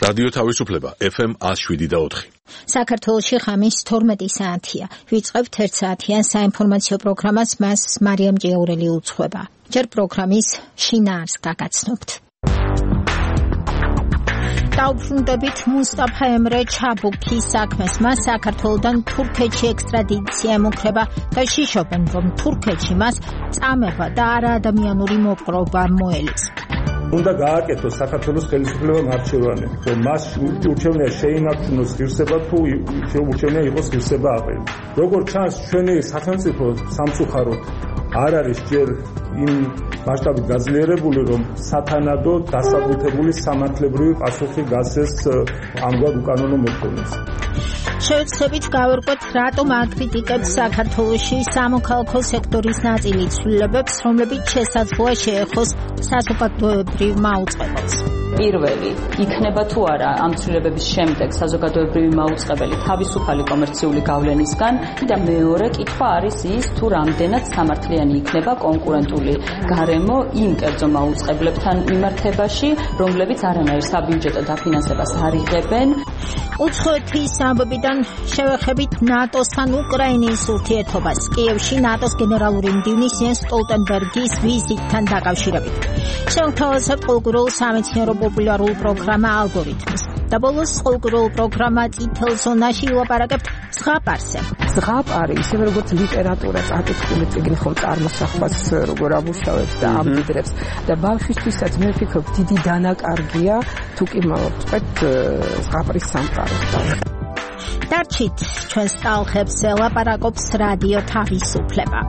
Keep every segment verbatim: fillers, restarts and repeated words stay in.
რადიო თავისუფლება ეფ ემ one oh seven და four. საქართველოში ხამის თორმეტი საათია. ვიწყებთ ერთ საათიან საინფორმაციო პროგრამას, მას მარიამ ჭიაურელი უძღვება. ჯერ პროგრამის შინაარს გაგაცნობთ. დაუბრუნდებით მუსტაფა ემრე ჩაბუქის საქმეს, მას საქართველოდან თურქეთში ექსტრადიცია ემუქრება და შიშობენ, რომ თურქეთში მას წამება და არაადამიანური მოპყრობა მოელის. უნდა გააკეთოს საქართველოს ხელისუფლებამ არჩევანი, რომ მას ურჩევნია შეინარჩუნოს ღირსება თუ ურჩევნია იყოს ღირსება აყრილი. როგორც ჩანს, ჩვენი სახელმწიფო სამწუხაროდ არ არის ჯერ იმ მასშტაბით გაძლიერებული, რომ სათანადო დასაბუთებული სამართლებრივი პასუხი გასცეს ამგვარ უკანონო მოთხოვნას. შევეცდებით გავერკვეთ, რატომ აკრიტიკებს საქართველოში სამოქალაქო სექტორის ნაწილი ცვლილებებს, რომლებიც შესაძლოა შეეხოს საზოგადოებრივ მაუწყებელს. პირველი იქნება თუ არა ამ ცვლილებების შემდეგ საზოგადოებრივი მაუწყებელი თავისუფალი კომერციული გავლენისგან და მეორე კითხვა არის ის, თუ რამდენად სამართლიანი იქნება კონკურენტული გარემო იმ კერძო მაუწყებლებთან მიმართებაში, რომლებიც არანაირ საბიუჯეტო დაფინანსებას არ იღებენ. უცხოეთის ამბებიდან შევეხებით ნატოსთან უკრაინის ურთიერთობას კიევში ნატოს გენერალური მდივნის იენს სტოლტენბერგის ვიზიტთან დაკავშირებით. შევთავაზებთ კულტურულ სამეცნიერო პოპულარულ პროგრამა ალგორითმს. და ბოლოს კულტურულ პროგრამა წითელ ზონაში ვილაპარაკებთ ზღაპარზე. ზღაპარი ისევე როგორც ლიტერატურას აკითხული წიგნი ხომ წარმოსახვას როგორ ამუშავებს და ამდიდრებს და ბავშვისთვისაც მე ვფიქრობ დიდი დანაკარგია თუ კი მოვწყეთ ზღაპრის სამყაროსთან. დარჩით ჩვენს ტალღებს ლაპარაკობს რადიო თავისუფლება.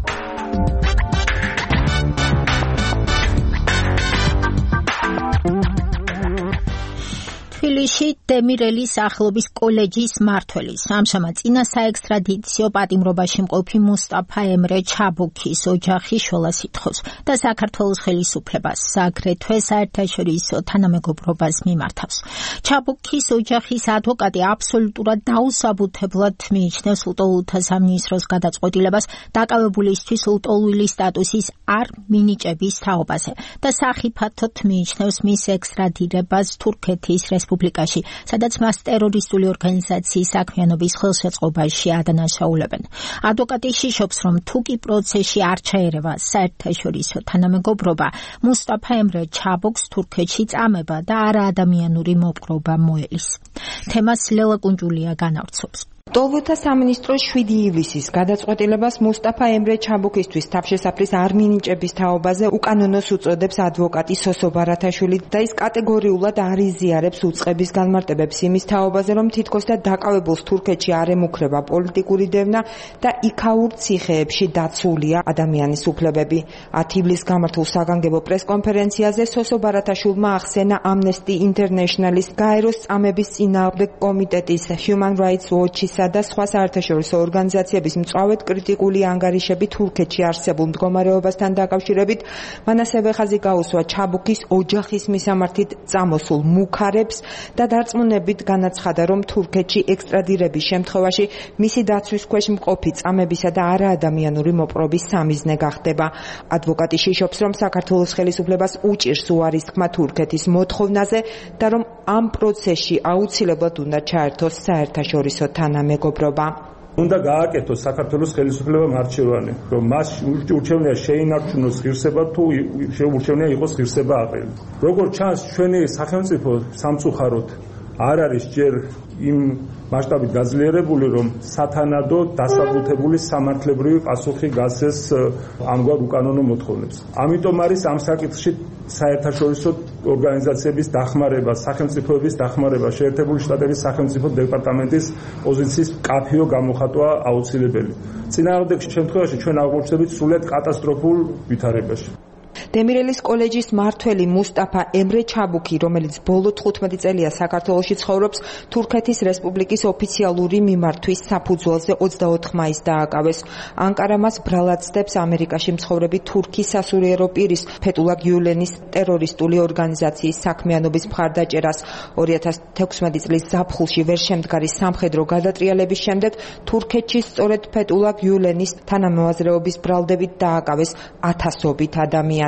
თბილისში დემირელის ახლობის კოლეჯის მმართველის ამჟამად წინა საექსტრადიციო პატიმრობაში მყოფი მუსტაფა ემრე ჩაბუქის ოჯახი შველას ითხოვს და საქართველოს ხელისუფლებას აგრეთვე საერთაშორისო თანამეგობრობას მიმართავს. ჩაბუქის ოჯახის ადვოკატი აბსოლუტურად დაუსაბუთებლად მიიჩნევს ლტოლვილთა სამინისტროს გადაწყვეტილებას დაკავებულისთვის ლტოლვილი სტატუსის არ მინიჭების თაობაზე და სახიფათოდ მიიჩნევს მის ექსტრადირებას თურქეთის რესპუბლიკაში, სადაც მას ტერორისტული ორგანიზაციის საქმიანობის ხელშეწყობაში ადანაშაულებენ. ადვოკატი შიშობს, რომ თუ კი პროცესში არ ჩაერევა საერთაშორისო თანამეგობრობა, მუსტაფა ემრე ჩაბუქს თურქეთში წამება და არაადამიანური მოპყრობა მოელის. თემას ლელა კუნჯულია განავრცობს. ლტოლვილთა სამინისტროს შვიდი ივლისის გადაწყვეტილებას მუსტაფა ემრე ჩაბუქისთვის თავშესაფრის არ მინიჭების თაობაზე უკანონოს უწოდებს ადვოკატი სოსო ბარათაშვილი და ის კატეგორიულად არ იზიარებს უწყების განმარტებებს იმის თაობაზე, რომ თითქოს და დაკავებულს თურქეთში არ ემუქრება პოლიტიკური დევნა და იქაურ ციხეებში დაცულია ადამიანის უფლებები. ათი ივლისს გამართულ საგანგებო პრესკონფერენციაზე სოსო ბარათაშვილმა ახსენა Amnesty International-ის გაეროს წამების წინააღმდეგ კომიტეტის Human Rights Watch-ის და სხვა საერთაშორისო ორგანიზაციების მწვავედ კრიტიკული ანგარიშები თურქეთში არსებულ მდგომარეობასთან დაკავშირებით. მან ასევე ხაზი გაუსვა ჩაბუქის ოჯახის მისამართით წამოსულ მუქარებს და დარწმუნებით განაცხადა, რომ თურქეთში ექსტრადირების შემთხვევაში მისი დაცვის ქვეშ მყოფი წამებისა და არაადამიანური მოპყრობის სამიზნე გახდება. ადვოკატი შიშობს, რომ საქართველოს ხელისუფლებას უჭირს უარის თქმა თურქეთის მოთხოვნაზე და რომ ამ პროცესში აუცილებლად უნდა ჩაერთოს საერთაშორისო თანამეგობრობა. უნდა გააკეთოს საქართველოს ხელისუფლებამ არჩევანი, რომ მას ურჩევნია შეინარჩუნოს ღირსება თუ ურჩევნია იყოს ღირსება აყრილი. როგორც ჩანს, ჩვენი სახელმწიფო სამწუხაროდ არ არის ჯერ იმ მასშტაბით გაძლიერებული, რომ სათანადო დასაბუთებული სამართლებრივი პასუხი გასცეს ამგვარ უკანონო მოთხოვნებს. ამიტომ არის ამ საკითხში საერთაშორისო ორგანიზაციების დახმარება, სახელმწიფოების დახმარება, შეერთებული შტატების სახელმწიფო დეპარტამენტის პოზიციის კაფეო გამოხატვა აუცილებელი. წინააღმდეგ შემთხვევაში ჩვენ აღმოჩნდებით სრულიად კატასტროფულ ვითარებაში. დემირელის კოლეჯის მმართველი მუსტაფა ემრე ჩაბუქი, რომელიც ბოლო თხუთმეტი წელია საქართველოში ცხოვრობს, თურქეთის რესპუბლიკის ოფიციალური მიმართვის საფუძველზე ოცდაოთხ მაისს დააკავეს. ანკარა მას ბრალად ცდებს ამერიკაში მცხოვრები თურქი სასულიერო პირის ფეთულა გიულენის ტერორისტული ორგანიზაციის საქმიანობის მხარდაჭერას. ორი ათას თექვსმეტი წლის ზაფხულში ვერ შემდგარი სამხედრო გადატრიალების შემდეგ თურქეთში სწორედ ფეთულა გიულენის თანამოაზრეობის ბრალდებით დააკავეს ათასობით ადამიანი.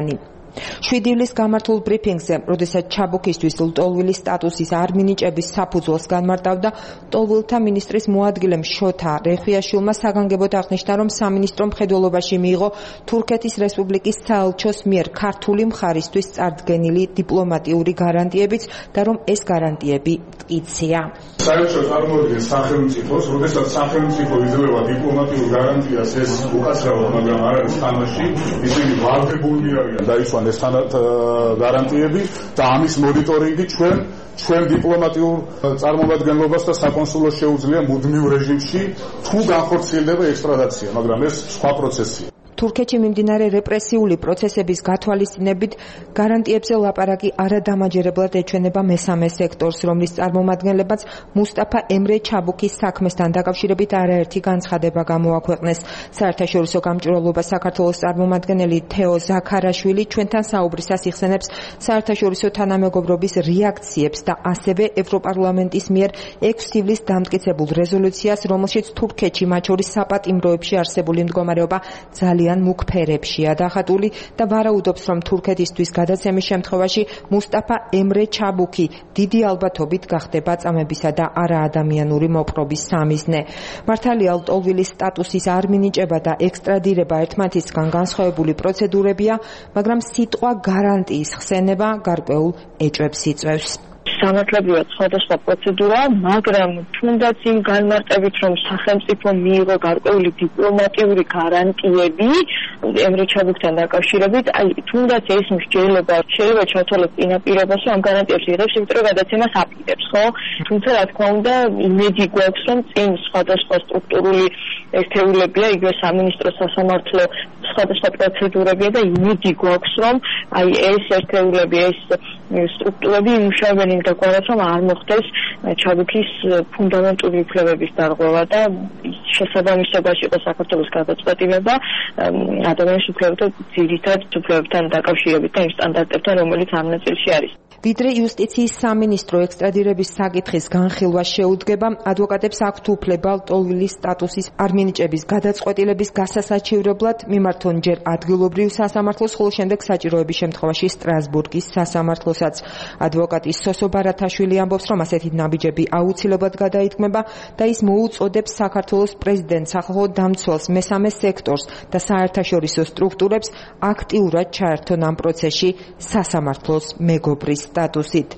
შვიდი ივლისს გამართულ ბრიფინგზე, როდესაც ჩაბუქისთვის ლტოლვილის სტატუსის არ მინიჭების საფუძველს განმარტავდა, ლტოლვილთა მინისტრის მოადგილემ შოთა რეხვიაშვილმა საგანგებოდ აღნიშნა, რომ სამინისტრო მხედველობაში მიიღო თურქეთის რესპუბლიკის საელჩოს მიერ ქართული მხარისთვის წარდგენილი დიპლომატიური გარანტიებიც და რომ ეს გარანტიები მტკიცია. საელჩო წარმოადგენს სახელმწიფოს, როდესაც სახელმწიფო იძლევა დიპლომატიურ გარანტიას, ეს უკაცრავად, მაგრამ არ არის თამაში, ისინი ვალდებულნი არიან დაიცვან ეს გარანტიები და ამის მონიტორინგი ჩვენ ჩვენ დიპლომატიურ წარმომადგენლობას და საკონსულოს შეუძლია მუდმივ რეჟიმში თუ განხორციელდება ექსტრადიცია, მაგრამ ეს სხვა პროცესია. თურქეთში მიმდინარე რეპრესიული პროცესების გათვალისწინებით გარანტიებზე ლაპარაკი არადამაჯერებლად ეჩვენება მესამე სექტორს, რომლის წარმომადგენლებაც მუსტაფა ემრე ჩაბუქის საქმესთან დაკავშირებით არაერთი განცხადება გამოაქვეყნეს. საერთაშორისო გამჭვირვალობა საქართველოს წარმომადგენელი თეო ზაქარაშვილი ჩვენთან საუბრისას იხსენებს საერთაშორისო თანამეგობრობის რეაქციებს და ასევე ევროპარლამენტის მიერ ექვსი ივლისს დამტკიცებულ რეზოლუციას, რომელშიც თურქეთში მათ შორის საპატიმროებში არსებული მდგომარეობა ძალიან მუქ ფერებშია დახატული და ვარაუდობს, რომ თურქეთისთვის გადაცემის შემთხვევაში მუსტაფა ემრე ჩაბუქი დიდი ალბათობით გახდება წამებისა და არაადამიანური მოპყრობის სამიზნე. მართალია ლტოლვილის სტატუსის არ მინიჭება და ექსტრადირება ერთმანეთისგან განსხვავებული პროცედურებია, მაგრამ სიტყვა გარანტიის ხსენება გარკვეულ ეჭვებს იწვევს. სამართლებრივად სხვადასხვა პროცედურაა, მაგრამ თუნდაც იმ განმარტებით, რომ სახელმწიფო მიიღო გარკვეული დიპლომატიური გარანტიები ემრე ჩაბუქთან დაკავშირებით, აი თუნდაც ეს მსჯელობა შეიძლება ჩათვალოს წინაპირობას, რომ ამ გარანტიებს იღებს, იმიტომ რომ გადაცემას აპირებს, ხო? თუმცა რა თქმა უნდა, იმედი გვაქვს, რომ წინ სხვადასხვა სტრუქტურული ერთეულებია, იგივე სამინისტრო, სასამართლო, სხვადასხვა პროცედურებია და იმედი გვაქვს, რომ აი ეს ერთეულები, ეს სტრუქტურები იმუშავებენ იმ დაგვარად, რომ არ მოხდეს ჩაბუქის ფუნდამენტური უფლებების დარღვევა და შესაბამისობაში იყოს საქართველოს გადაწყვეტილება ადამიანის უფლებათა ძირითად უფლებებთან დაკავშირებით და იმ სტანდარტებთან, რომელიც ამ ნაწილში არის. ვიდრე იუსტიციის სამინისტრო ექსტრადირების საკითხის განხილვას შეუდგება, ადვოკატებს აქვთ უფლება ლტოლვილის სტატუსის არ მინიჭების გადაწყვეტილების გასასაჩივრებლად მიმართონ ჯერ ადგილობრივ სასამართლოს, ხოლო შემდეგ საჭიროების შემთხვევაში სტრასბურგის სასამართლოსაც. ადვოკატი სოსო ბარათაშვილი ამბობს, რომ ასეთი ნაბიჯები აუცილებლად გადაითქმება და ის მოუწოდებს საქართველოს პრეზიდენტს, ახალ დამცველს, მესამე სექტორს და საერთაშორისო სტრუქტურებს აქტიურად ჩაერთონ ამ პროცესში სასამართლოს მეგობრის სტატუსით.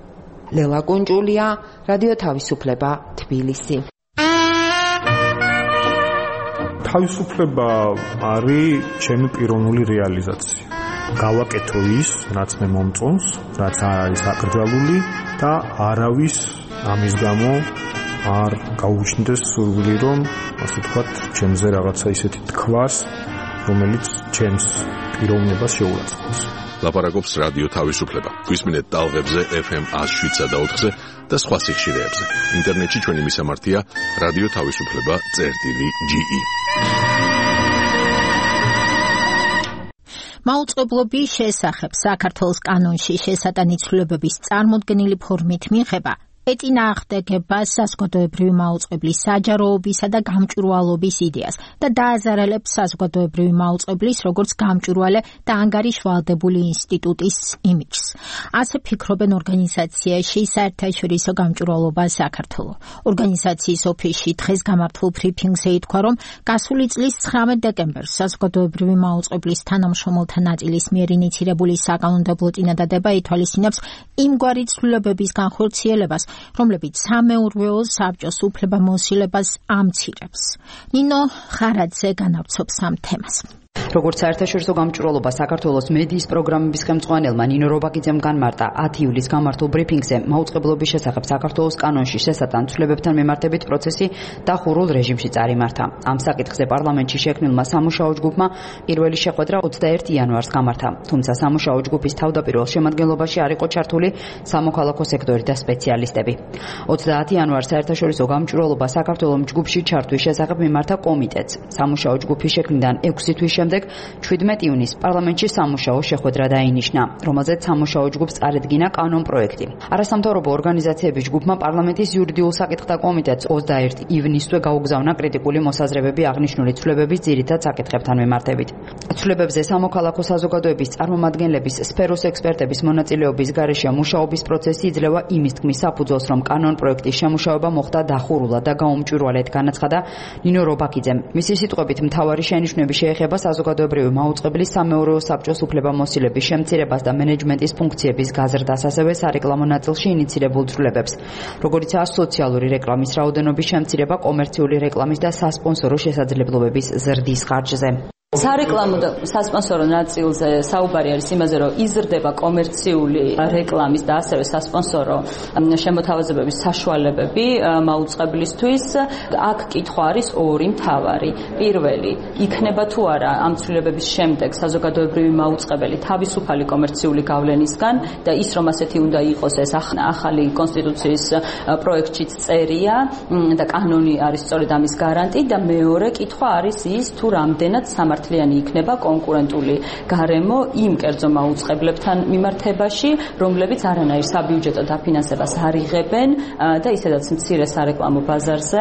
ლელა კუნჭულია, რადიო თავისუფლება, თბილისი. თავისუფლება არის ჩემი პიროვნული რეალიზაცია. გავაკეთო ის, რაც მე მომწონს, რაც არ არის აკრძალული და არავის ამის გამო არ გაუჩნდეს სურვილი, რომ ასე ვთქვათ, ჩემზე რაღაცა ისეთი თქვას, რომელიც ჩემს პიროვნებას შეურაცხყოფს. ლაპარაკობს რადიო თავისუფლება. გვისმინეთ ტალღებზე ეფ ემ one oh seven და ოთხზე და სხვა სიხშირეებზე. ინტერნეტში ჩვენი მისამართია რადიო თავისუფლება წერტილი ჯი ი. მაუწყებლობის შესახებ საქართველოს კანონში შესატანი ცვლილებების წარმოდგენილი ფორმით მიღება ეტინააღმდეგება საზოგადოებრივი მაუწყებლის საჯაროობისა და გამჭვირვალობის იდეას და დააზარალებს საზოგადოებრივი მაუწყებლის როგორც გამჭვირვალე და ანგარიშვალდებული ინსტიტუტის იმიჯს. ასე ფიქრობენ ორგანიზაციაში საერთაშორისო გამჭვირვალობა საქართველო. ორგანიზაციის ოფისში დღეს გამართულ ბრიფინგზე ითქვა, რომ გასული წლის ცხრამეტ დეკემბერს საზოგადოებრივი მაუწყებლის თანამშრომელთა ნაწილის მიერ ინიცირებული საკანონმდებლო წინადადება ითვალისწინებს იმგვარი ცვლილებების განხორციელებას, რომლებიც სამეურვეო საბჭოს უფლებამოსილებას ამცირებს. ნინო ხარაძე განავრცობს ამ თემას. როგორც საერთაშორისო გამჭვირვალობა საქართველოს მედიის პროგრამების ხელმძღვანელმა ნინო რობაკიძემ განმარტა ათი ივლისს გამართულ ბრიფინგზე მაუწყებლობის შესახებ საქართველოს კანონში შესატან ცვლილებებთან მიმართებით პროცესი დახურულ რეჟიმში წარიმართა. ამ საკითხზე პარლამენტში შექმნილმა სამუშაო ჯგუფმა პირველი შეხვედრა ოცდაერთი იანვარს გამართა, თუმცა სამუშაო ჯგუფის თავდაპირველ შემადგენლობაში არ იყო ჩართული სამოქალაქო სექტორი და სპეციალისტები. ოცდაათი იანვარს საერთაშორისო გამჭვირვალობა საქართველოს ჯგუფში ჩართვის შესახებ მიმართა კომიტეტს. სამუშაო ჯგუფის შექმნიდან ექვსი თვის შემდეგ ჩვიდმეტ ივნისს პარლამენტში სამუშაო შეხვედრა დაინიშნა, რომელზეც სამუშაო ჯგუფს წარედგინა კანონ პროექტი. არასამთავრობო ორგანიზაციების ჯგუფმა პარლამენტის იურიდიულ საკითხთა კომიტეტს ოცდაერთი ივნისზე გაუგზავნა კრიტიკული მოსაზრებები აღნიშნული ცვლილებების ძირითად საკითხებთან მიმართებით. ცვლილებებზე სამოქალაქო საზოგადოების წარმომადგენლების, სფეროს ექსპერტების მონაწილეობის გარეშე მუშაობის პროცესი იძლევა იმის თქმის საფუძველს, რომ კანონ პროექტის შემუშავება მოხდა დახურულად და გაუმჭვირვალედ, განაცხადა ნინო რობაქიძემ. მისი სიტყვებით, მთავარი შენიშვნები შეეხება საზოგადოებრივი მაუწყებლის სამეურვეო საბჭოს უფლებამოსილების შემცირებას და მენეჯმენტის ფუნქციების გაზრდას, ასევე სარეკლამო ნაწილში ინიცირებულ ცვლილებებს, როგორიცაა სოციალური რეკლამის რაოდენობის შემცირება, კომერციული რეკლამის და სასპონსორო შესაძლებლობების ზრდის ხარჯზე. სარეკლამო და სასპონსორო ნაწილზე საუბარი არის იმაზე, რომ იზრდება კომერციული რეკლამის და ასევე სასპონსორო შემოთავაზებების საშუალებები მაუწყებლისთვის. აქ კითხვა არის ორი მთავარი. პირველი, იქნება თუ არა ამ ცვლილებების შემდეგ საზოგადოებრივი მაუწყებელი თავისუფალი კომერციული გავლენისგან და ის, რომ ასეთი უნდა იყოს, ეს ახალი კონსტიტუციის პროექტშიც წერია და კანონი არის სწორედ ამის გარანტი. და მეორე კითხვა არის ის, თუ რამდენად სამართლიანი იქნება კონკურენტული გარემო იმ კერძო მაუწყებლებთან მიმართებაში, რომლებიც არანაირ საბიუჯეტო დაფინანსებას არ იღებენ და ისედაც მცირე სარეკლამო ბაზარზე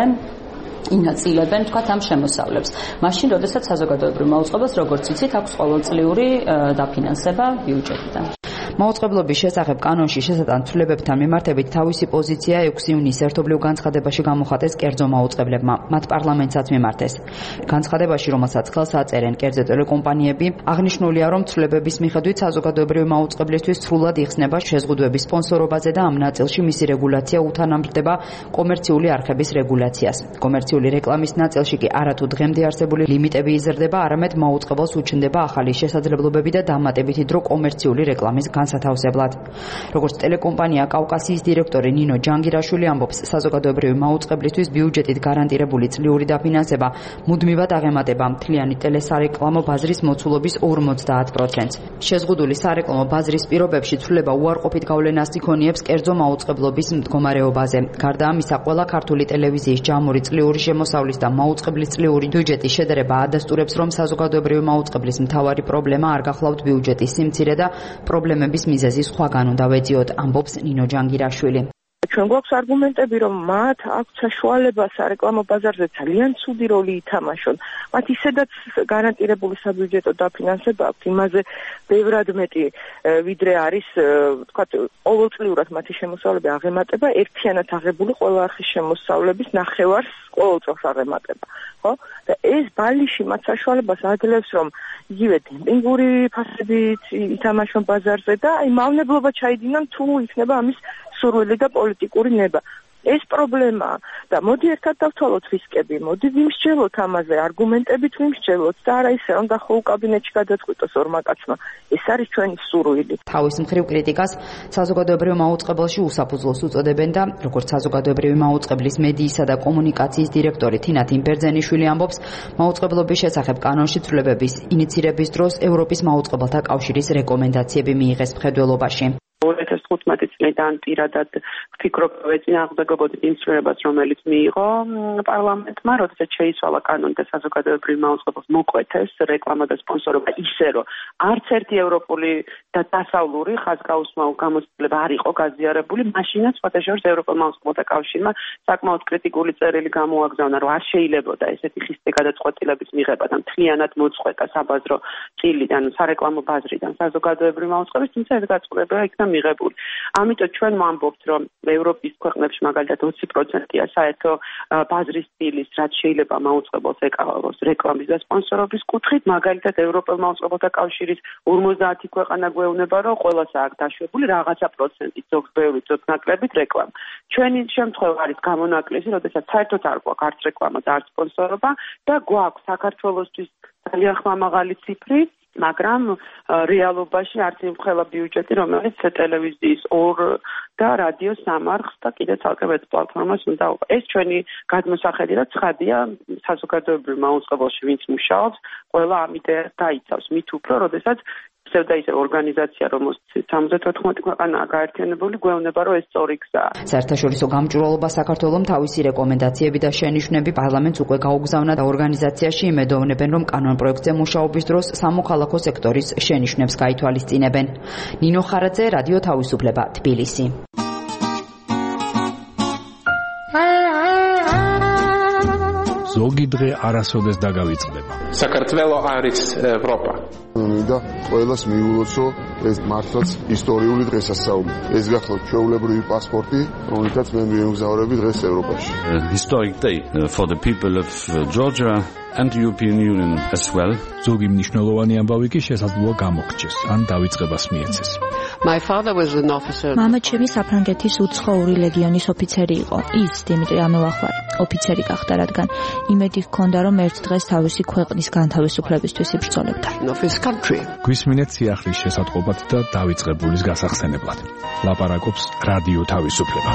ინაწილებენ თქვათ ამ შემოსავლებს. მაშინ, როდესაც საზოგადოებრივ მაუწყებელს, როგორც იცით, აქვს ყოველწლიური დაფინანსება ბიუჯეტიდან. მაუწყებლობის შესახებ კანონში შესატან ცვლილებებთან მიმართებით თავისი პოზიცია ექვსი ივნისის ერთობლივ განცხადებაში გამოხატეს კერძო მაუწყებლებმა, მათ პარლამენტსაც მიმართეს. განცხადებაში, რომელსაც ხელს აწერენ კერძო ტელეკომპანიები, აღნიშნულია, რომ ცვლილებების მიხედვით საზოგადოებრივი მაუწყებლისთვის სრულად იხსნება შეზღუდვების სპონსორობაზე და ამ ნაწილში მისი რეგულაცია უთანამრთდება კომერციული არხების რეგულაციას. კომერციული რეკლამის ნაწილში კი არათუ დღემდე არსებული ლიმიტები იზრდება, არამედ მაუწყებელს უჩნდება ახალი შესაძლებლობები და დამატებითი დრო კომერციული რეკლამის განსათავსებლად. როგორც ტელეკომპანია კავკასიის დირექტორი ნინო ჯანგირაშვილი ამბობს, საზოგადოებრივი მაუწყებლისთვის ბიუჯეტით გარანტირებული წლიური დაფინანსება მუდმივად აღემატება მთლიანი ტელესარეკლამო ბაზრის მოცულობის ორმოცდაათ პროცენტს. შეზღუდული სარეკლამო ბაზრის პირობებში ცვლილება უარყოფით გავლენას იქონიებს კერძო მაუწყებლობის მდგომარეობაზე. გარდა ამისა, ყველა ქართული ტელევიზიის ჯამური წლიური შემოსავლის და მაუწყებლის წლიური ბიუჯეტის შედარება ადასტურებს, რომ საზოგადოებრივი მაუწყებლის მთავარი პრობლემა არ გახლავთ ბიუჯეტის სიმცირე და პრობლემების მიზეზი სხვაგან უნდა ვეძიოთ, ამბობს ნინო ჯანგირაშვილი. ჩვენ გვაქვს არგუმენტები, რომ მათ აქვთ საშუალება სარეკლამო ბაზარზე ძალიან ცუდი როლი ითამაშონ. მათ ისედაც გარანტირებული საბიუჯეტო დაფინანსება აქვთ, იმაზე ბევრად მეტი ვიდრე არის, ვთქვათ, ყოველწლიურად მათი შემოსავლები აღემატება ერთიანად აღებული ყველა არხის შემოსავლების ნახევარს ყოველ წელს აღემატება, ხო? და ეს ბალიში მათ საშუალებას აძლევს, რომ იგივე დემპინგური ფასებით ითამაშონ ბაზარზე და აი მავნებლობა ჩაიდინან თუ იქნება ამის სურვილი და პოლიტიკური ნება. ეს პრობლემაა და მოდი ერთად დავთვალოთ რისკები, მოდი ვიმსჯელოთ ამაზე, არგუმენტებით ვიმსჯელოთ და არა ისე, რომ დახოუ კაბინეტში გადაწყვიტოს ორმა კაცმა. ეს არის ჩვენი სურვილი. თავის მხრივ კრიტიკას საზოგადოებრივ მაუწყებელში უსაფუძვლოს უწოდებენ და როგორც საზოგადოებრივი მაუწყებლის მედიისა და კომუნიკაციის დირექტორი თინათინ ბერძენიშვილი ამბობს, მაუწყებლობის შესახებ კანონში ცვლილებების ინიცირების დროს ევროპის მაუწყებელთა კავშირის რეკომენდაციები მიიღეს მხედველობაში. ორი ათას თხუთმეტი წლიდან პირადად ვფიქრობ, ეწინააღმდეგობოდი იმ ცვლილებას, რომელიც მიიღო პარლამენტმა, როდესაც შეიცვალა კანონი და საზოგადოებრივ მაუწყებელს მოკვეთეს რეკლამა და სპონსორობა ისე, რომ არც ერთი ევროპული და დასავლური ხაზგაუსმაო გამოცდილება არ იყო გაზიარებული, მაშინაც სხვადასხვა ევროპულ მაუწყებელთა კავშირმა საკმაოდ კრიტიკული წერილი გამოაგზავნა, რომ არ შეიძლებოდა ესეთი ხისტი გადაწყვეტილების მიღება და მთლიანად მოწყვეტა საბაზრო წილიდან, სარეკლამო ბაზრიდან საზოგადოებრივ მაუწყებელს, თუმცა ეს გადაწყვეტილება იქნა მიღებული. ამიტომ ჩვენ ვამბობთ, რომ ევროპის ქვეყნებში მაგალითად ოცი პროცენტია საერთო ბაზრის სტილის, რაც შეიძლება მაუწყებელს ეკავოს რეკლამის და სპონსორობის კუთხით, მაგალითად ევროპელ მაუწყებელთა კავშირის ორმოცდაათი ქვეყანა გვეუბნება, რომ ყველას აქვს დაშვებული რაღაცა პროცენტით, ზოგს ბევრი, ზოგს ნაკლებით რეკლამა. ჩვენი შემთხვევა არის გამონაკლისი, როდესაც საერთოდ არ გვაქვს არც რეკლამა და არც სპონსორობა და გვაქვს საქართველოსთვის ძალიან ხმამაღალი ციფრი, მაგრამ რეალობაში არც იმ ყველა ბიუჯეტი, რომელიც ტელევიზიის ორ და რადიოს სამ არხს და კიდე ცალკე ვեց პლატფორმას უნდა უყო. ეს ჩვენი გადმოსახედი და ცხადია საზოგადოებრივ მაუწყებელში, ვინც მუშაობს, ყველა ამ იდეას დაიცავს, მით უფრო, როდესაც ხსევდა ისე ორგანიზაცია, რომელსაც სამოცდათოთხმეტი ქვეყანაა გაერთიანებული, გვეუბნება, რომ ეს სწორი გზაა. საერთაშორისო გამჭვირვალობა საქართველოს თავისი რეკომენდაციები და შენიშვნები პარლამენტს უკვე გაუგზავნა და ორგანიზაციაში იმედოვნებენ, რომ კანონპროექტზე მუშაობის დროს სამოქალაქო სექტორის შენიშვნებს გაითვალისწინებენ. ნინო ხარაძე, რადიო თავისუფლება, თბილისი. ზოგი დღე არასოდეს დაგავიწყდება. საქართველო არის ევროპა. მინდა ყველას მიულოცო ეს მართლაც ისტორიული დღესასწაული. ეს გახლავთ ჩვეულებრივი პასპორტი, რომელთაც მე მიემგზავრები დღეს ევროპაში. Historic day for the people of Georgia and the European Union as well. ზოგი მნიშვნელოვანი ამბავი კი შესაძლოა გამოგრჩეს, ან დავიწყებას მიეცეს. My father was an officer. მამა ჩემი საფრანგეთის უცხოური ლეგიონის ოფიცერი იყო. ის დიმიტრი ამელახვარი ოფიცერი გახდა, რადგან იმედი ჰქონდა, რომ ერთ დღეს თავისი ქვეყნის განთავისუფლებისთვის იბრძოლებდა. გვისმინეთ სიახლის შესატყობად და დავიწყებულის გასახსენებლად. ლაპარაკობს რადიო თავისუფლება.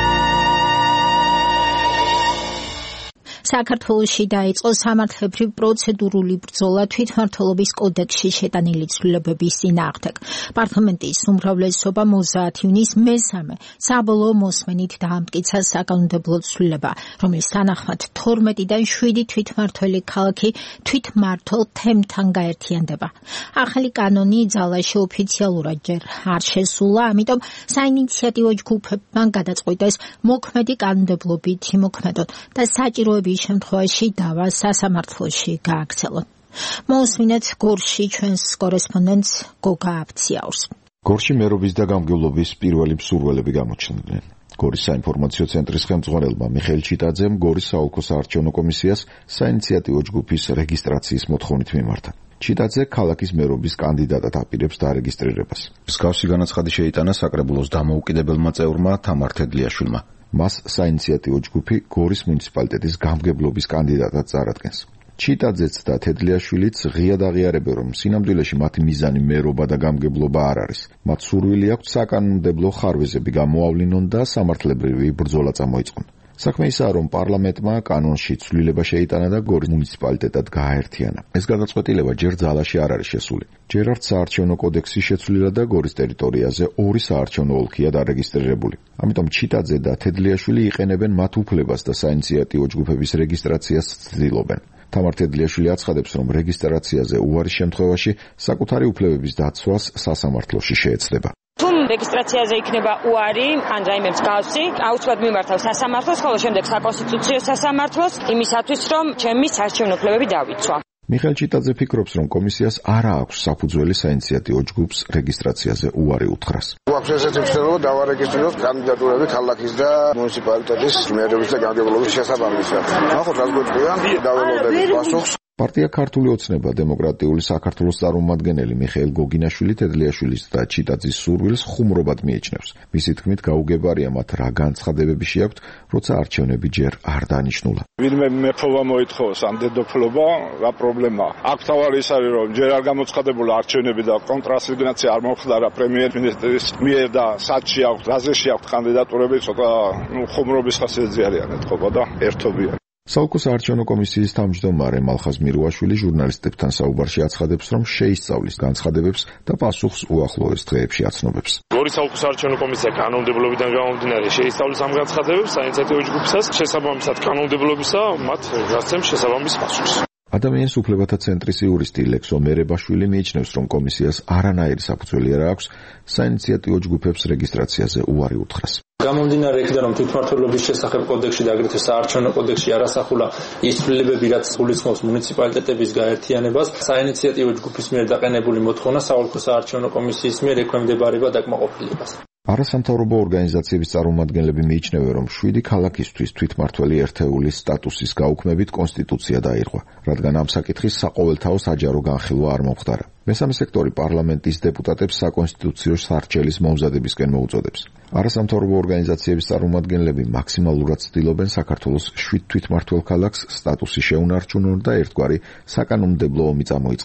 საქართველოში დაიწყო სამართლებრივ პროცედურული ბრძოლა თვითმმართველობის კოდექსში შეტანილი ცვლილებების წინააღმდეგ. პარლამენტის უმრავლესობა მოცდაათი ივნის მესამე საბოლოო მოსმენით დაამტკიცა საკანონმდებლო ცვლილება, რომლის თანახმად თორმეტიდან შვიდი თვითმმართველი ქალაქი თვითმმართველ თემთან გაერთიანდება. ახალი კანონი ძალაში ოფიციალურად ჯერ არ შესულა, ამიტომ საინიციატივო ჯგუფებმა გადაწყვიტეს მოქმედი კანონმდებლობით იმოქმედონ და საჭიროების შემთხვევაში დავა სასამართლოში გააქცელონ. მოусმინეთ გორში ჩვენს კორესპონდენტს გოგა აფციაურს. გორში მერობის და გამგებლობის პირველი მსურველები გამოჩნდნენ. გორის საინფორმაციო ცენტრის ხელმძღვანელმა მიხეილ ჩიტაძემ გორის საოლქო საარჩევნო კომისიას საინიციატივო ჯგუფის რეგისტრაციის მოთხოვნით მიმართა. ჩიტაძე ქალაქის მერობის კანდიდატად აპირებს დარეგისტრირებას. მსგავსი განაცხადი შეიტანა საკრებულოს დამოუკიდებელმა წევრმა თამარ თედლიაშვილმა. მას საინიციატივო ჯგუფი გორის მუნიციპალიტეტის გამგებლობის კანდიდატად წარადგენს. ჩიტაძეც და თედლიაშვილიც ღიად აღიარებენ, რომ სინამდვილეში მათი მიზანი მერობა და გამგებლობა არ არის. მათ სურვილი აქვთ საკანონმდებლო ხარვეზები გამოავლინონ და სამართლებრივი ბრძოლა წამოიწყონ. საქმე ისაა, რომ პარლამენტმა კანონში ცვლილება შეიტანა და გორის მუნიციპალიტეტად გააერთიანა. ეს გადაწყვეტილება ჯერ ძალაში არ არის შესული. ჯერ არც საარჩევნო კოდექსი შეცვლილა და გორის ტერიტორიაზე ორი საარჩევნო ოლქია დარეგისტრირებული. ამიტომ ჩიტაძე და თედლიაშვილი იყენებენ მათ უფლებას და საინიციატივო ჯგუფების რეგისტრაციას ცდილობენ. თამარ თედლიაშვილი აცხადებს, რომ რეგისტრაციაზე უარის შემთხვევაში საკუთარი უფლებების დაცვას სასამართლოში შეეცდება. თუ რეგისტრაციაზე იქნება უარი, ან რაიმე მსგავსი, აუცილებლად მიმართავ სასამართლოს, ხოლო შემდეგ საკონსტიტუციო სასამართლოს, იმისათვის, რომ ჩემი საარჩევნო უფლებები დავიცვა. მიხეილ ჩიტაძე ფიქრობს, რომ კომისიას არ აქვს საფუძველი საინიციატივო ჯგუფს რეგისტრაციაზე უარი უთხრას. გვაქვს ესეთი მცდელობა დავარეგისტრიროთ კანდიდატურები ქალაქის და მუნიციპალიტეტის მერების და გამგებლობის შესაბამისად. ნახოთ რას გვეწყვიან, დაველოდებით პასუხს. პარტია ქართული ოცნება დემოკრატიული საქართველოს წარმომადგენელი მიხეილ გოგინაშვილი თედლიაშვილის და ჩიტაძის სურვილს ხუმრობად მიიჩნევს. მისი თქმით, გაუგებარია მათ რა განცხადებები შეაქვთ, როცა არჩევნები ჯერ არ დანიშნულა. ვინმე მეფობა მოითხოვოს ამ დედოფლობა, რა პრობლემაა? აქ თავარი ის არის, რომ ჯერ არ გამოცხადებულა არჩევნები და კონტრასიგნაცია არ მომხდარა პრემიერ-მინისტრის მიერ და საჩი აქვთ, რაზეში აქვთ კანდიდატურები, ცოტა ხუმრობის ხასიათზე არიან ეთქობა და ერთობიან. საოლქო საარჩევნო კომისიის თავმჯდომარე მალხაზ მირუაშვილი ჟურნალისტებთან საუბარში აცხადებს, რომ შეისწავლის განცხადებებს და პასუხს უახლოეს დღეებში აცნობებს. გორის საოლქო საარჩევნო კომისია კანონმდებლობიდან გამომდინარე შეისწავლის ამ განცხადებებს საინიციატივო ჯგუფისას, შესაბამისად კანონმდებლობისა მათ გასცემს შესაბამის პასუხს. ადამიანის უფლებათა ცენტრის იურისტი ლექსო მერებაშვილი მიიჩნევს, რომ კომისიას არანაირი საფუძველი არ აქვს საინიციატივო ჯგუფებს რეგისტრაციაზე უარი უთხრას. გამომდინარე იქიდან, რომ თვითმმართველობის შესახებ კოდექსში და აგრეთვე საარჩევნო კოდექსში არ ასახულა ის ცვლილებები, რაც გულისხმობს მუნიციპალიტეტების გაერთიანებას, საინიციატივო ჯგუფის მიერ დაყენებული მოთხოვნა საოლქო საარჩევნო კომისიის მიერ ექვემდებარება დაკმაყოფილებას. არასამთავრობო ორგანიზაციების წარმომადგენლები მიიჩნევენ, რომ შვიდი ქალაქისთვის თვითმმართველი ერთეულის სტატუსის გაუქმებით კონსტიტუცია დაირღვა, რადგან ამ საკითხის საყოველთაო საჯარო განხილვა არ მომხდარა. მესამე სექტორი პარლამენტის დეპუტატებს საკონსტიტუციო სარჩელის მომზადებისკენ მოუწოდებს. არასამთავრობო ორგანიზაციების წარმომადგენლები მაქსიმალურად ცდილობენ საქართველოს შვიდ თვითმმართველ ქალაქს სტატუსი შეუნარჩუნონ და ერთგვარი საკანონმდებლო ომი წამოიწყეს.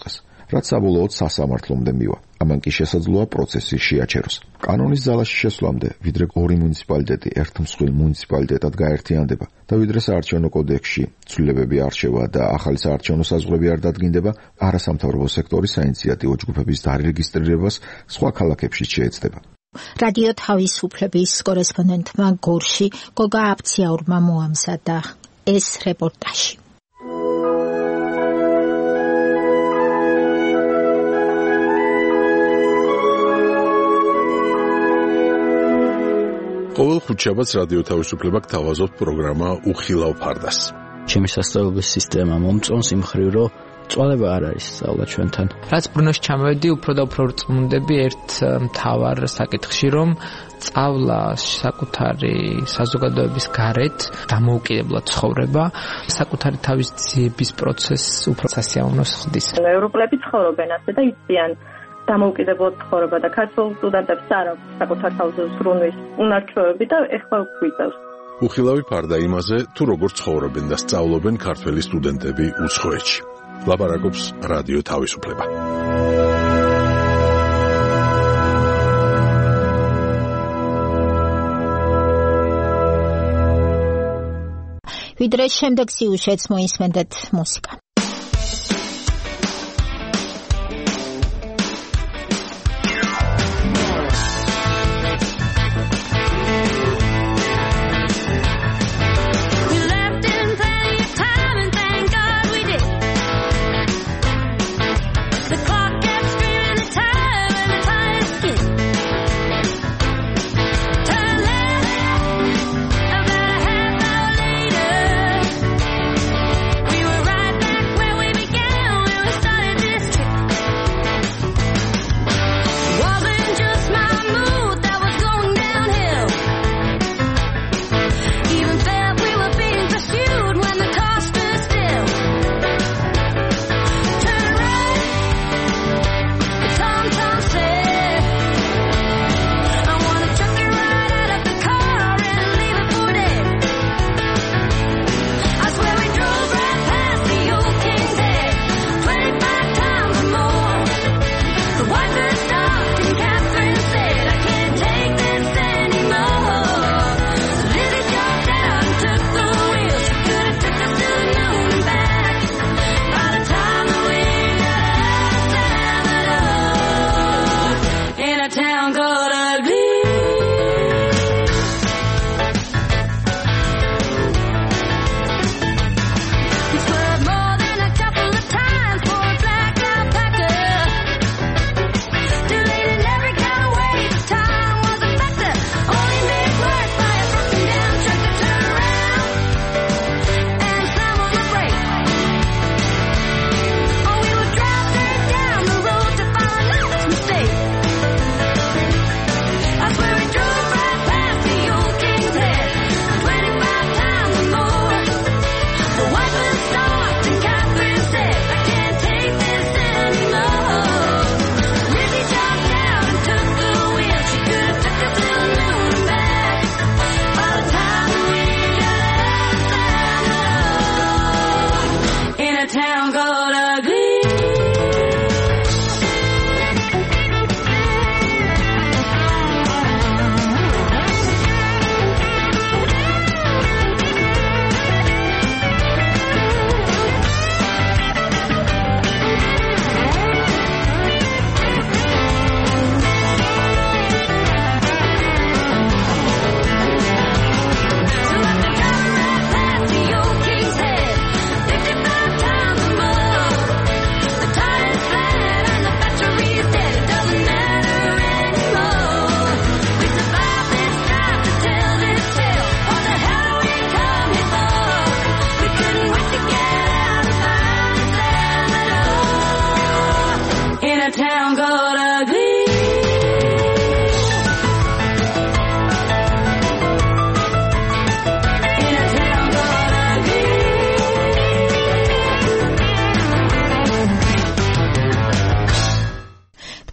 რაც საბოლოოდ სასამართლომდე მივა. ამან კი შესაძლოა პროცესი შეაჩეროს. კანონის ძალაში შესვლამდე, ვიდრე ორი მუნიციპალიტეტი ერთ მსხვილ მუნიციპალიტეტად გაერთიანდება და ვიდრე საარჩევნო კოდექსში ცვლილებები არჩევა და ახალი საარჩევნო საზღვრები არ დადგინდება, არასამთავრობო სექტორის საინიციატივო ჯგუფების დარეგისტრირებას სხვა ქალაქებშიც შეეცდება. რადიო თავისუფლების კორესპონდენტმა გორში გოგა აფციაურმა მოამზადა ეს რეპორტაჟი. ყოველ ხუთშაბათს რადიო თავისუფლება გთავაზობთ პროგრამა უხილავ ფარდას. ჩემი სასწავლებლების სისტემა მომწონს იმ მხრივ, რომ წვალება არ არის სწავლა ჩვენთან. რაც ბრუნოში ჩამოვედი, უფრო და უფრო რწმუნდები ერთ მთავარ საკითხში, რომ სწავლა საკუთარი საზოგადოების გარეთ დამოუკიდებლად ცხოვრება, საკუთარი თავის ძიების პროცესს უფრო სასიამოვნოს ხდის. ევროპელები ცხოვრობენ ასე და იციან დამოუკიდებლად ცხოვრება და ქართულ სტუდენტებს არ აქვს საკუთარ თავზე ზრუნვის უნარჩვევები და ეხლა გვიწევს. უხილავი ფარდა იმაზე, თუ როგორ ცხოვრობენ და სწავლობენ ქართველი სტუდენტები უცხოეთში. ლაპარაკობს რადიო თავისუფლება. ვიდრე შემდეგ სიუჟეტს მოისმენთ მუსიკა.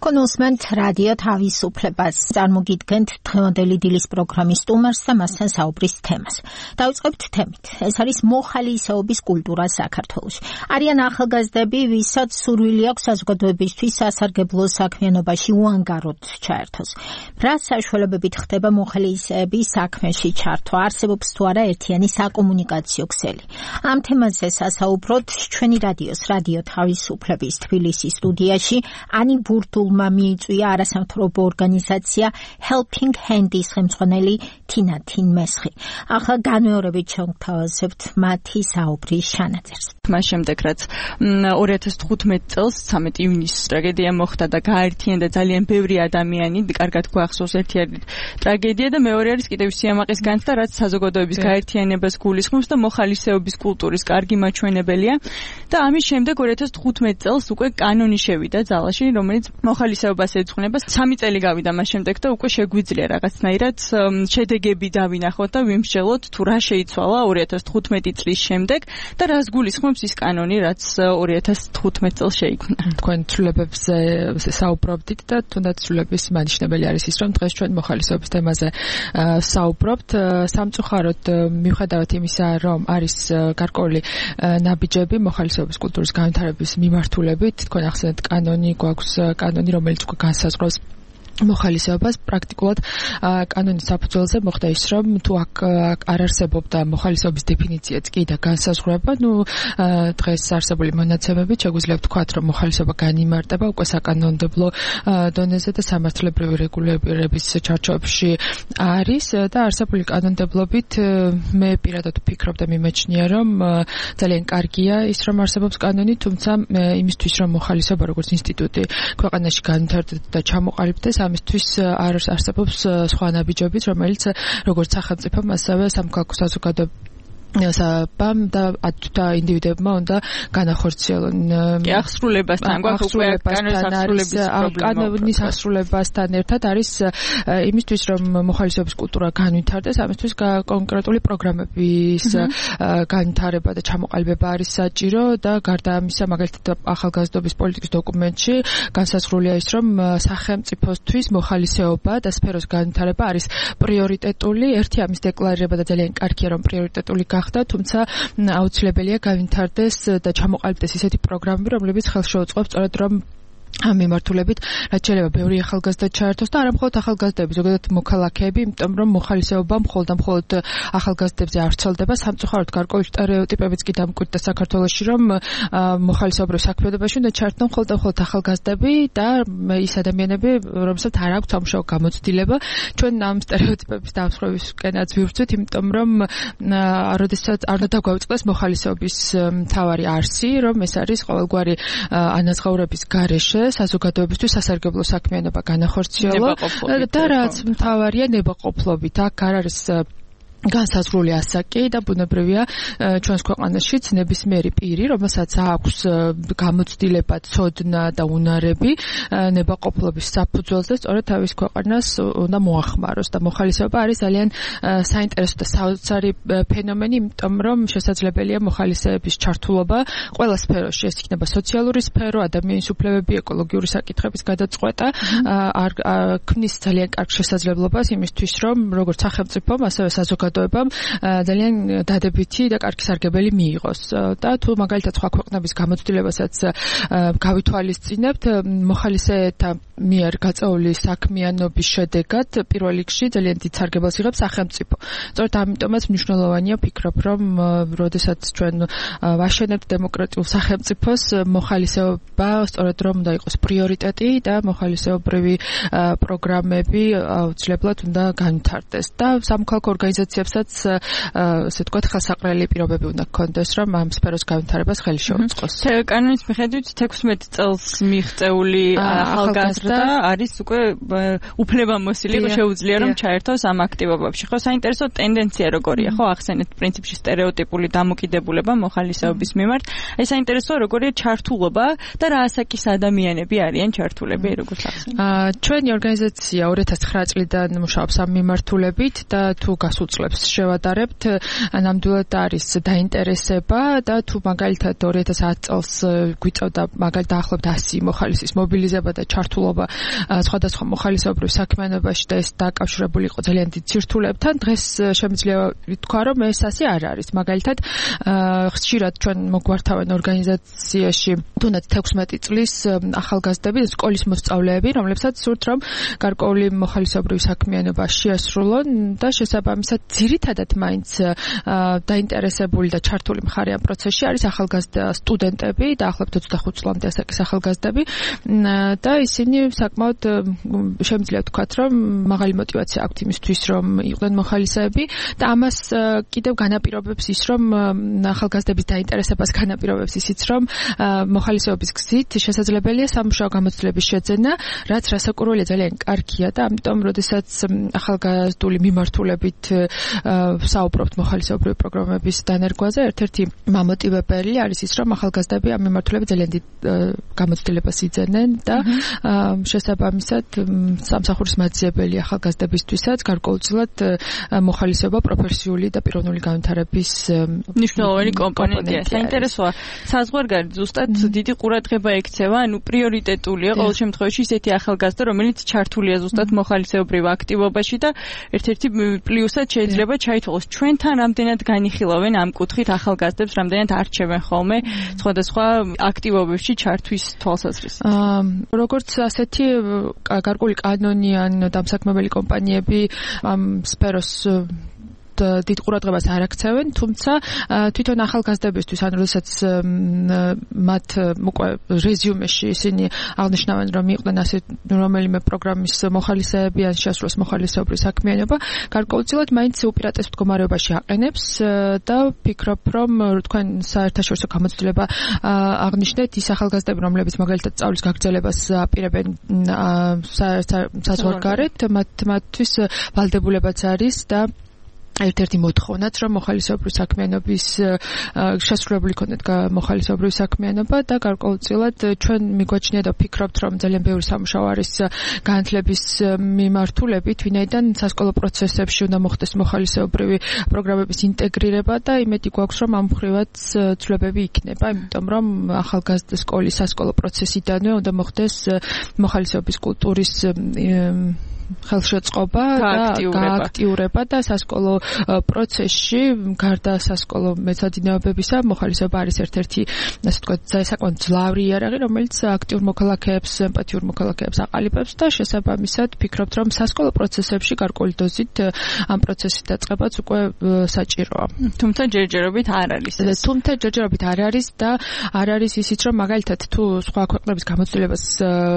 თქვენ უსმენთ რადიო თავისუფლებას. წარმოგიდგენთ დღევანდელი დილის პროგრამის სტუმარს და მასთან საუბრის თემას. დავიწყებთ თემით. ეს არის მოხალისეობის კულტურა საქართველოში. არიან ახალგაზრდები, ვისაც სურვილი აქვს საზოგადოებისთვის სასარგებლო საქმიანობაში უანგაროდ ჩაერთოს. რა საშუალებებით ხდება მოხალისეების საქმეში ჩართვა? არსებობს თუ არა ერთიანი საკომუნიკაციო ქსელი? ამ თემაზე სასაუბროთ ჩვენი რადიოს რადიო თავისუფლების თბილისის სტუდიაში ანი ბურთულმა მიიწვია არასამთავრობო ორგანიზაცია Helping Hand-ის ხელმძღვანელი თინა თინმესხი. ახლა განმეორებით შევთავაზებთ მათი საუბრის შანაძერს. მას შემდეგ რაც ორი ათას თხუთმეტი წელს ცამეტი ივნისის ტრაგედია მოხდა და გააერთიანდა ძალიან ბევრი ადამიანი, კარგად გვახსოვს ერთი ტრაგედია და მეორე არის კიდევ სიამაყის განცდა, რაც საზოგადოების გაერთიანებას გულისხმობს და მოხალისეობის კულტურის კარგი მაჩვენებელია და ამის შემდეგ ორი ათას თხუთმეტი წელს უკვე კანონი შევიდა ძალაში, რომელიც მოხალისეობას ეძღვნება. სამი წელი გავიდა მას შემდეგ და უკვე შეგვიძლია რაღაცნაირად შედეგები დავინახოთ და ვიმსჯელოთ თუ რა შეიცვალა ორი ათას თხუთმეტი წლის შემდეგ და რას გულისხმობს ის კანონი, რაც ორი ათას თხუთმეტი წელს შეიქმნა. თქვენ ცვლილებებზე საუბრობდით და თუნდაც ცვლილების მანიშნებელი არის ის, რომ დღეს ჩვენ მოხალისეობის თემაზე საუბრობთ. სამწუხაროდ მიუხედავად იმისა, რომ არის გარკვეული ნაბიჯები მოხალისეობის კულტურის განვითარების მიმართულებით, თქვენ ახსენეთ კანონი, გვაქვს კანონი, რომელიც უკვე განსაზღვრავს მოხალისეობას. პრაქტიკულად კანონის საფუძველზე მოხდა ის, რომ თუ აქ არ არსებობდა მოხალისეობის დეფინიციაც კი და განსაზღვრება, ნუ დღეს არსებული მონაცემებით შეგვიძლია ვთქვათ, რომ მოხალისეობა განიმარტება უკვე საკანონმდებლო დონეზე და სამართლებრივი რეგულირების ჩარჩოებში არის და არსებული კანონმდებლობით მე პირადად ვფიქრობ და მიმეჩნია, რომ ძალიან კარგია ის, რომ არსებობს კანონი, თუმცა იმისთვის, რომ მოხალისეობა როგორც ინსტიტუტი ქვეყანაში განვითარდეს და ჩამოყალიბდეს, ამისთვის არ არსებობს სხვა ნაბიჯებიც, რომელიც როგორც სახელმწიფომ, ასევე სამოქალაქო საზოგადოებამ და და ინდივიდებმა უნდა განახორციელონ. აღსრულებასთან გვაქვს უკვე კანონის აღსრულებასთან ერთად არის იმისთვის, რომ მოხალისეობის კულტურა განვითარდეს, ამისთვის კონკრეტული პროგრამების განვითარება და ჩამოყალიბება არის საჭირო და გარდა ამისა, მაგალითად ახალგაზრდობის პოლიტიკის დოკუმენტში განსაზღვრულია ის, რომ სახელმწიფოსთვის მოხალისეობა და სფეროს განვითარება არის პრიორიტეტული. ერთი ამის დეკლარირება და ძალიან კარგია, რომ პრიორიტეტული ხდა, თუმცა აუცილებელია განვითარდეს და ჩამოყალიბდეს ისეთი პროგრამები, რომლებიც ხელს შეუწყობს სწორედ რომ ამ მიმართულებით რაც შეიძლება ბევრი ახალგაზრდა ჩაერთოს და არა მხოლოდ ახალგაზრდები, ზოგადად მოქალაქეები, იმიტომ რომ მოხალისეობა მხოლოდ და მხოლოდ ახალგაზრდებზე არ ვრცელდება. სამწუხაროდ გარკვეული სტერეოტიპებიც კი დამკვიდრდა საქართველოში, რომ მოხალისეობრივ საქმიანობაში უნდა ჩაერთონ მხოლოდ და მხოლოდ ახალგაზრდები და ის ადამიანები, რომელსაც არ აქვს სამუშაო გამოცდილება. ჩვენ ამ სტერეოტიპების დამსხვრევისკენაც ვივრცეთ, იმიტომ რომ როდესაც არ უნდა დაგვაუწყდეს მოხალისეობის მთავარი არსი, რომ ეს არის ყოველგვარი ანაზღაურების გარეშე საზოგადოებისთვის სასარგებლო საქმიანობა განახორციელო და რაც მთავარია ნებაყოფლობით. აქ არ არის განსაზღვრული ასაკი და ბუნებრივია ჩვენს ქვეყანაშიც ნებისმიერი პირი, რომელსაც აქვს გამოცდილება, ცოდნა და უნარები ნებაყოფლობის საფუძველზე სწორედ თავის ქვეყანას უნდა მოახმაროს და მოხალისეობა არის ძალიან საინტერესო და საოცარი ფენომენი, იმიტომ რომ შესაძლებელია მოხალისეების ჩართულობა ყველა სფეროში, ეს იქნება სოციალური სფერო, ადამიანის უფლებები, ეკოლოგიური საკითხების გადაწყვეტა, ქმნის ძალიან კარგ შესაძლებლობას იმისთვის, რომ როგორც სახელმწიფომ, ასევე საზოგადოებამ ძალიან დადებითი და კარგი სარგებელი მიიღოს და თუ მაგალითად სხვა ქვეყნების გამოცდილებასაც გავითვალისწინებთ, მოხალისეთა მიერ გაწეული საქმიანობის შედეგად პირველ რიგში ძალიან დიდ სარგებელს იღებს სახელმწიფო. სწორედ ამიტომაც მნიშვნელოვანია ვფიქრობ, რომ როდესაც ჩვენ ვაშენებთ დემოკრატიულ სახელმწიფოს, მოხალისეობა სწორედ რომ უნდა იყოს პრიორიტეტი და მოხალისეობრივი პროგრამები აუცილებლად უნდა განვითარდეს და სამოქალაქო ორგანიზაციებსაც ასე ვთქვათ ხელსაყრელი პირობები უნდა გქონდეს, რომ ამ სფეროს განვითარებას ხელი შეუწყოს. კანონის მიხედვით თექვსმეტი წელს მიღწეული ახალგაზრდა არის უკვე უფლებამოსილი, შეუძლია რომ ჩაერთოს ამ აქტივობებში. ხო, საინტერესო ტენდენცია როგორია, ხო, ახსენეთ პრინციპში სტერეოტიპული დამოკიდებულება მოხალისეობის მიმართ. აი საინტერესოა როგორია ჩართულობა და რა ასაკის ადამიანები არიან ჩართულები, როგორც ახსენეთ. ჩვენი ორგანიზაცია ორი ათას ცხრა წლიდან მუშაობს ამ მიმართულებით და თუ გასულ წლებს შევადარებთ, ნამდვილად არის დაინტერესება და თუ მაგალითად ორი ათას ათი წელს გვიწევდა მაგალითად ახლობთ ასი მოხალისის მობილიზება და ჩართულობა მონაწილეობა სხვადასხვა მოხალისეობრივ საქმიანობაში და ეს დაკავშირებული იყო ძალიან დიდ სირთულეებთან. დღეს შემიძლია ვთქვა, რომ ეს ასე არ არის. მაგალითად, ხშირად ჩვენ მოგვართავენ ორგანიზაციაში თუნდაც თექვსმეტი წლის ახალგაზრდები, სკოლის მოსწავლეები, რომლებსაც სურთ, რომ გარკვეული მოხალისეობრივი საქმიანობა შეასრულონ და შესაბამისად ძირითადად მაინც დაინტერესებული და ჩართული მხარე ამ პროცესში არის ახალგაზრდა სტუდენტები და ახლობთ ოცდახუთ წლამდე ასაკის ახალგაზრდები და ისინი საკმაოდ შემიძლია ვთქვათ, რომ მაღალი мотиваცია აქვთ იმისთვის, რომ იყვნენ მოხალისეები და ამას კიდევ განაპირობებს ის, რომ ახალგაზრდების დაინტერესებას განაპირობებს ისიც, რომ მოხალისეობის გზით შესაძლებელია სამუშაო გამოცდილების შეძენა, რაც რასაკვირველია ძალიან კარგია და ამიტომ, როდესაც ახალგაზრდული მიმართულებით საუბრობთ მოხალისეობრივი პროგრამების დანერგვაზე, ერთ-ერთი მამოტივებელი არის ის, რომ ახალგაზრდები ამ მიმართულებით ძალიან დიდ გამოცდილებას იძენენ და შესაბამისად სამსახურის მაძიებელი ახალგაზრდებისთვისაც გარკვეულწილად მოხალისეობა პროფესიული და პიროვნული განვითარების მნიშვნელოვანი კომპონენტია. საინტერესოა, საზღვარგარეთ ზუსტად დიდი ყურადღება ექცევა, ანუ პრიორიტეტულია ყოველ შემთხვევაში ისეთი ახალგაზრდა, რომელიც ჩართულია ზუსტად მოხალისეობრივ აქტივობაში და ერთ-ერთი პლუსად შეიძლება ჩაითვალოს ჩვენთან რამდენად განიხილავენ ამ კუთხით ახალგაზრდებს, რამდენად არჩევენ ხოლმე სხვადასხვა აქტივობებში ჩართვის თვალსაზრისით. როგორც ასეთი გარკვეული კანონი ან დამსაქმებელი კომპანიები ამ სფეროს დიდ ყურადღებას არ აქცევენ, თუმცა თვითონ ახალგაზრდებისთვის, ან როდესაც მათ უკვე რეზიუმეში ისინი აღნიშნავენ, რომ იყვნენ ასე რომელიმე პროგრამის მოხალისეები ან შეასრულეს მოხალისეობრივი საქმიანობა, გარკვეულწილად მაინც უპირატეს მდგომარეობაში აყენებს და ვფიქრობ, რომ თქვენ საერთაშორისო გამოცდილება აღნიშნეთ ის ახალგაზრდები, რომლებიც მაგალითად სწავლის გაგრძელებას აპირებენ საზღვარგარეთ, მათთვის ვალდებულებაც არის და ერთ-ერთი მოთხოვნაც, რომ მოხალისეობრივი საქმიანობის შესრულებული იქონეთ მოხალისეობრივი საქმიანობა და გარკვეულწილად ჩვენ მიგვაჩნია და ვფიქრობთ, რომ ძალიან ბევრი სამუშაო არის განათლების მიმართულებით, ვინაიდან სასკოლო პროცესებში უნდა მოხდეს მოხალისეობრივი პროგრამების ინტეგრირება და იმედი გვაქვს, რომ ამ მხრივაც ცვლილებები იქნება, იმიტომ რომ ახალგაზრდა სკოლის სასკოლო პროცესიდანვე უნდა მოხდეს მოხალისეობის კულტურის ხელშეწყობა და გააქტიურება და სასკოლო პროცესში გარდა სასკოლო მეცადინეობებისა მოხალისეობა არის ერთ-ერთი ასე ვთქვათ საკმაოდ ძლავრი იარაღი, რომელიც აქტიურ მოქალაქეებს, ემპათიურ მოქალაქეებს აყალიბებს და შესაბამისად ვფიქრობთ, რომ სასკოლო პროცესებში გარკვეული დოზით ამ პროცესის დაწყებაც უკვე საჭიროა. თუმცა ჯერჯერობით არ არის. თუმცა ჯერჯერობით არ არის და არ არის ისიც, რომ მაგალითად თუ სხვა ქვეყნების გამოცდილებას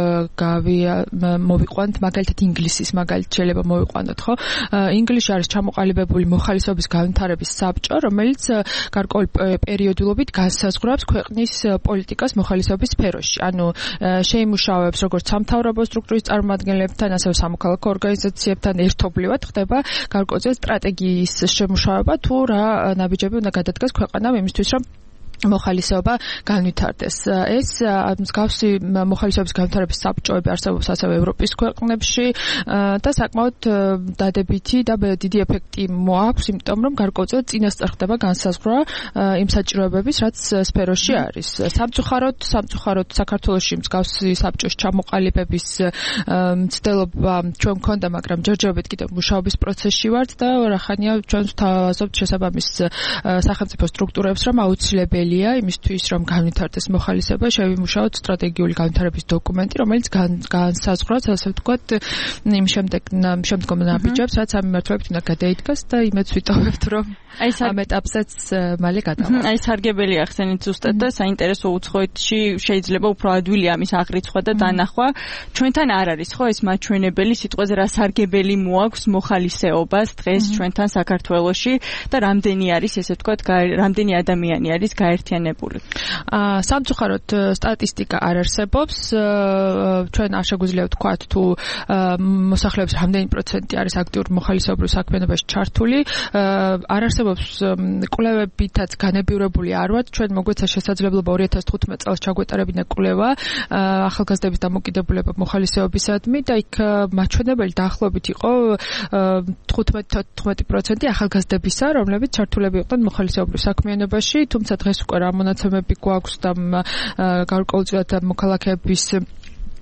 გავია მოვიყვანთ, მაგალითად ინგლისის ის მაგალითად შეიძლება მოვიყვანოთ, ხო? ინგლისში არის ჩამოყალიბებული მოხალისეობის განვითარების საბჭო, რომელიც გარკვეული პერიოდულობით განსაზღვრავს ქვეყნის პოლიტიკას მოხალისეობის სფეროში. ანუ შეიმუშავებს როგორც სამთავრობო სტრუქტურის წარმომადგენლებთან, ასევე სამოქალაქო ორგანიზაციებთან ერთობლივად ხდება გარკვეული სტრატეგიის შემუშავება, თუ რა ნაბიჯები უნდა გადადგას ქვეყანამ იმისთვის, რომ მოხალისეობა განვითარდეს. ეს მსგავსი მოხალისეობის განვითარების საბჭოები არსებობს ასევე ევროპის ქვეყნებში და საკმაოდ დადებითი და დიდი ეფექტი მოაქვს, იმიტომ რომ გარკვეულწილად წინასწარ ხდება განსაზღვრა იმ საჭიროებების, რაც სფეროში არის. სამწუხაროდ, სამწუხაროდ საქართველოში მსგავსი საბჭოს ჩამოყალიბების მცდელობა ჩვენ მქონდა, მაგრამ ჯერჯერობით კიდევ მუშაობის პროცესში ვართ და რახანია ჩვენ ვთავაზობთ შესაბამის სახელმწიფო სტრუქტურებს, რომ აუცილებელი იმისთვის, რომ განვითარდეს მოხალისეობა, შევიმუშაოთ სტრატეგიული განვითარების დოკუმენტი, რომელიც განსაზღვრავს, ასე ვთქვათ, იმ შემდეგ შემდგომ ნაბიჯებს, რაც ამ მიმართულებით უნდა გადაიდგას და იმედს ვიტოვებთ, რომ ამ ეტაპზეც მალე გადავალთ. აი სარგებელი ახსენეთ ზუსტად და საინტერესო უცხოეთში შეიძლება უფრო ადვილი ამის აღრიცხვა და დანახვა. ჩვენთან არ არის, ხო, ეს მაჩვენებელი სიტყვაზე რა სარგებელი მოაქვს მოხალისეობას დღეს ჩვენთან საქართველოში და რამდენი არის, ესე ვთქვათ, რამდენი ადამიანი არის გაერთიანებული. სამწუხაროდ სტატისტიკა არ არსებობს. ჩვენ არ შეგვიძლია ვთქვათ თუ მოსახლეობის რამდენი პროცენტი არის აქტიურ მოხალისეობრივ საქმიანობაში ჩართული. არ არსებობს კვლევებითაც განებივრებული არ ვართ. ჩვენ მოგვეცა შესაძლებლობა ორი ათას თხუთმეტ წელს ჩაგვეტარებინა კვლევა ახალგაზრდების დამოკიდებულება მოხალისეობისადმი და იქ მაჩვენებელი დაახლოებით იყო თხუთმეტი პროცენტი ახალგაზრდებისა, რომლებიც ჩართულები იყვნენ მოხალისეობრივ საქმიანობაში, თუმცა დღეს უკვე რა მონაცემები გვაქვს და გარკვეულწილად მოქალაქეების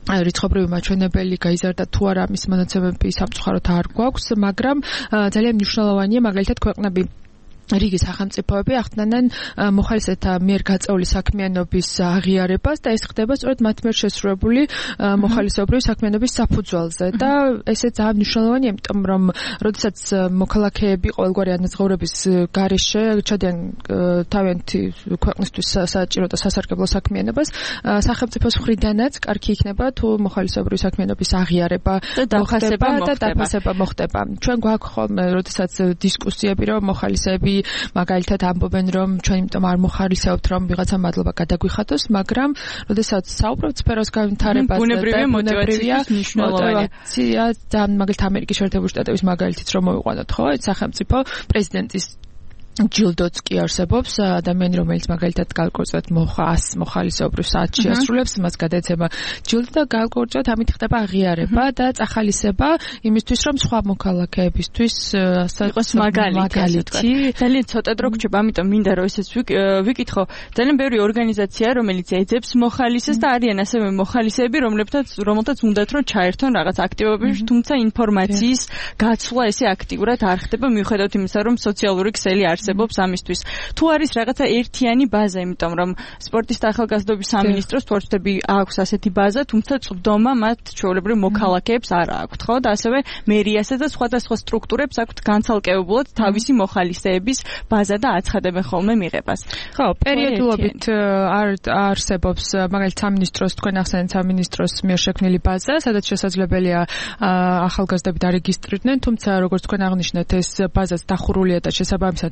რიცხობრივი მაჩვენებელი გაიზარდა თუ არა ამის მონაცემები სამწუხაროდ არ გვაქვს, მაგრამ ძალიან მნიშვნელოვანია მაგალითად ქვეყნები რიგი სახელმწიფოები ახდენენ მოხალისეთა მიერ გაწეული საქმიანობის აღიარებას და ეს ხდება სწორედ მათ მიერ შესრულებული მოხალისეობრივი საქმიანობის საფუძველზე და ესე ძალიან მნიშვნელოვანია, იმიტომ რომ როდესაც მოქალაქეები ყოველგვარი ანაზღაურების გარეშე ჩადიან თავიანთი ქვეყნისთვის საჭირო და სასარგებლო საქმიანობას, სახელმწიფოს მხრიდანაც კარგი იქნება თუ მოხალისეობრივი საქმიანობის აღიარება მოხდება და დაფასება მოხდება. ჩვენ გვაქვს ხოლმე როდესაც დისკუსიები, რომ მოხალისეები მაგალითად ამბობენ რომ ჩვენ იმიტომ არ მოხალისეობთ რომ ვიღაცა მადლობა გადაგვიხადოს, მაგრამ როდესაც საუბრობთ სფეროს განვითარებაზე და ბუნებრივია მოტივაციის მნიშვნელოვანია და მაგალითად ამერიკის შეერთებული შტატების მაგალითიც რომ მოვიყვანოთ, ხო, სახელმწიფო პრეზიდენტის ჯილდოც კი არსებობს, ადამიანი რომელიც მაგალითად განკორწვად მოხას მოხალისეობრივ საათში ასრულებს, მას გადაეცემა ჯილდო და განკორწვად ამით ხდება აღიარება და წახალისება იმისთვის რომ სხვა მოქალაქეებისთვის იყოს მაგალითი. ძალიან ცოტა დრო გრჩება, ამიტომ მინდა რომ ესეც ვიკითხო. ძალიან ბევრი ორგანიზაცია რომელიც ეძებს მოხალისეს და არიან ასევე მოხალისეები, რომლებთაც რომელთაც უნდათ რომ ჩაერთონ რაღაც აქტივობებში, თუმცა ინფორმაციის გაცვლა ესე აქტიურად არ ხდება მიუხედავად იმისა რომ სოციალური ქსელი არის არსებობს ამისთვის. თუ არის რაღაცა ერთიანი ბაზა, იმიტომ რომ სპორტის და ახალგაზრდობის სამინისტროს თორჩები აქვს ასეთი ბაზა, თუმცა წვდომა მათ ჩვეულებრივ მოქალაქეებს არ აქვთ, ხო? და ასევე მერიასა და სხვადასხვა სტრუქტურებს აქვთ განცალკევებულად თავისი მოხალისეების ბაზა და აცხადებენ ხოლმე მიღებას. ხო, პერიოდულობით არ არსებობს მაგალითად სამინისტროს, თქვენ ახსენეთ სამინისტროს მიერ შექმნილი ბაზა, სადაც შესაძლებელია ახალგაზრდები დარეგისტრირდნენ, თუმცა როგორც თქვენ აღნიშნეთ, ეს ბაზაც დახურულია და შესაბამისად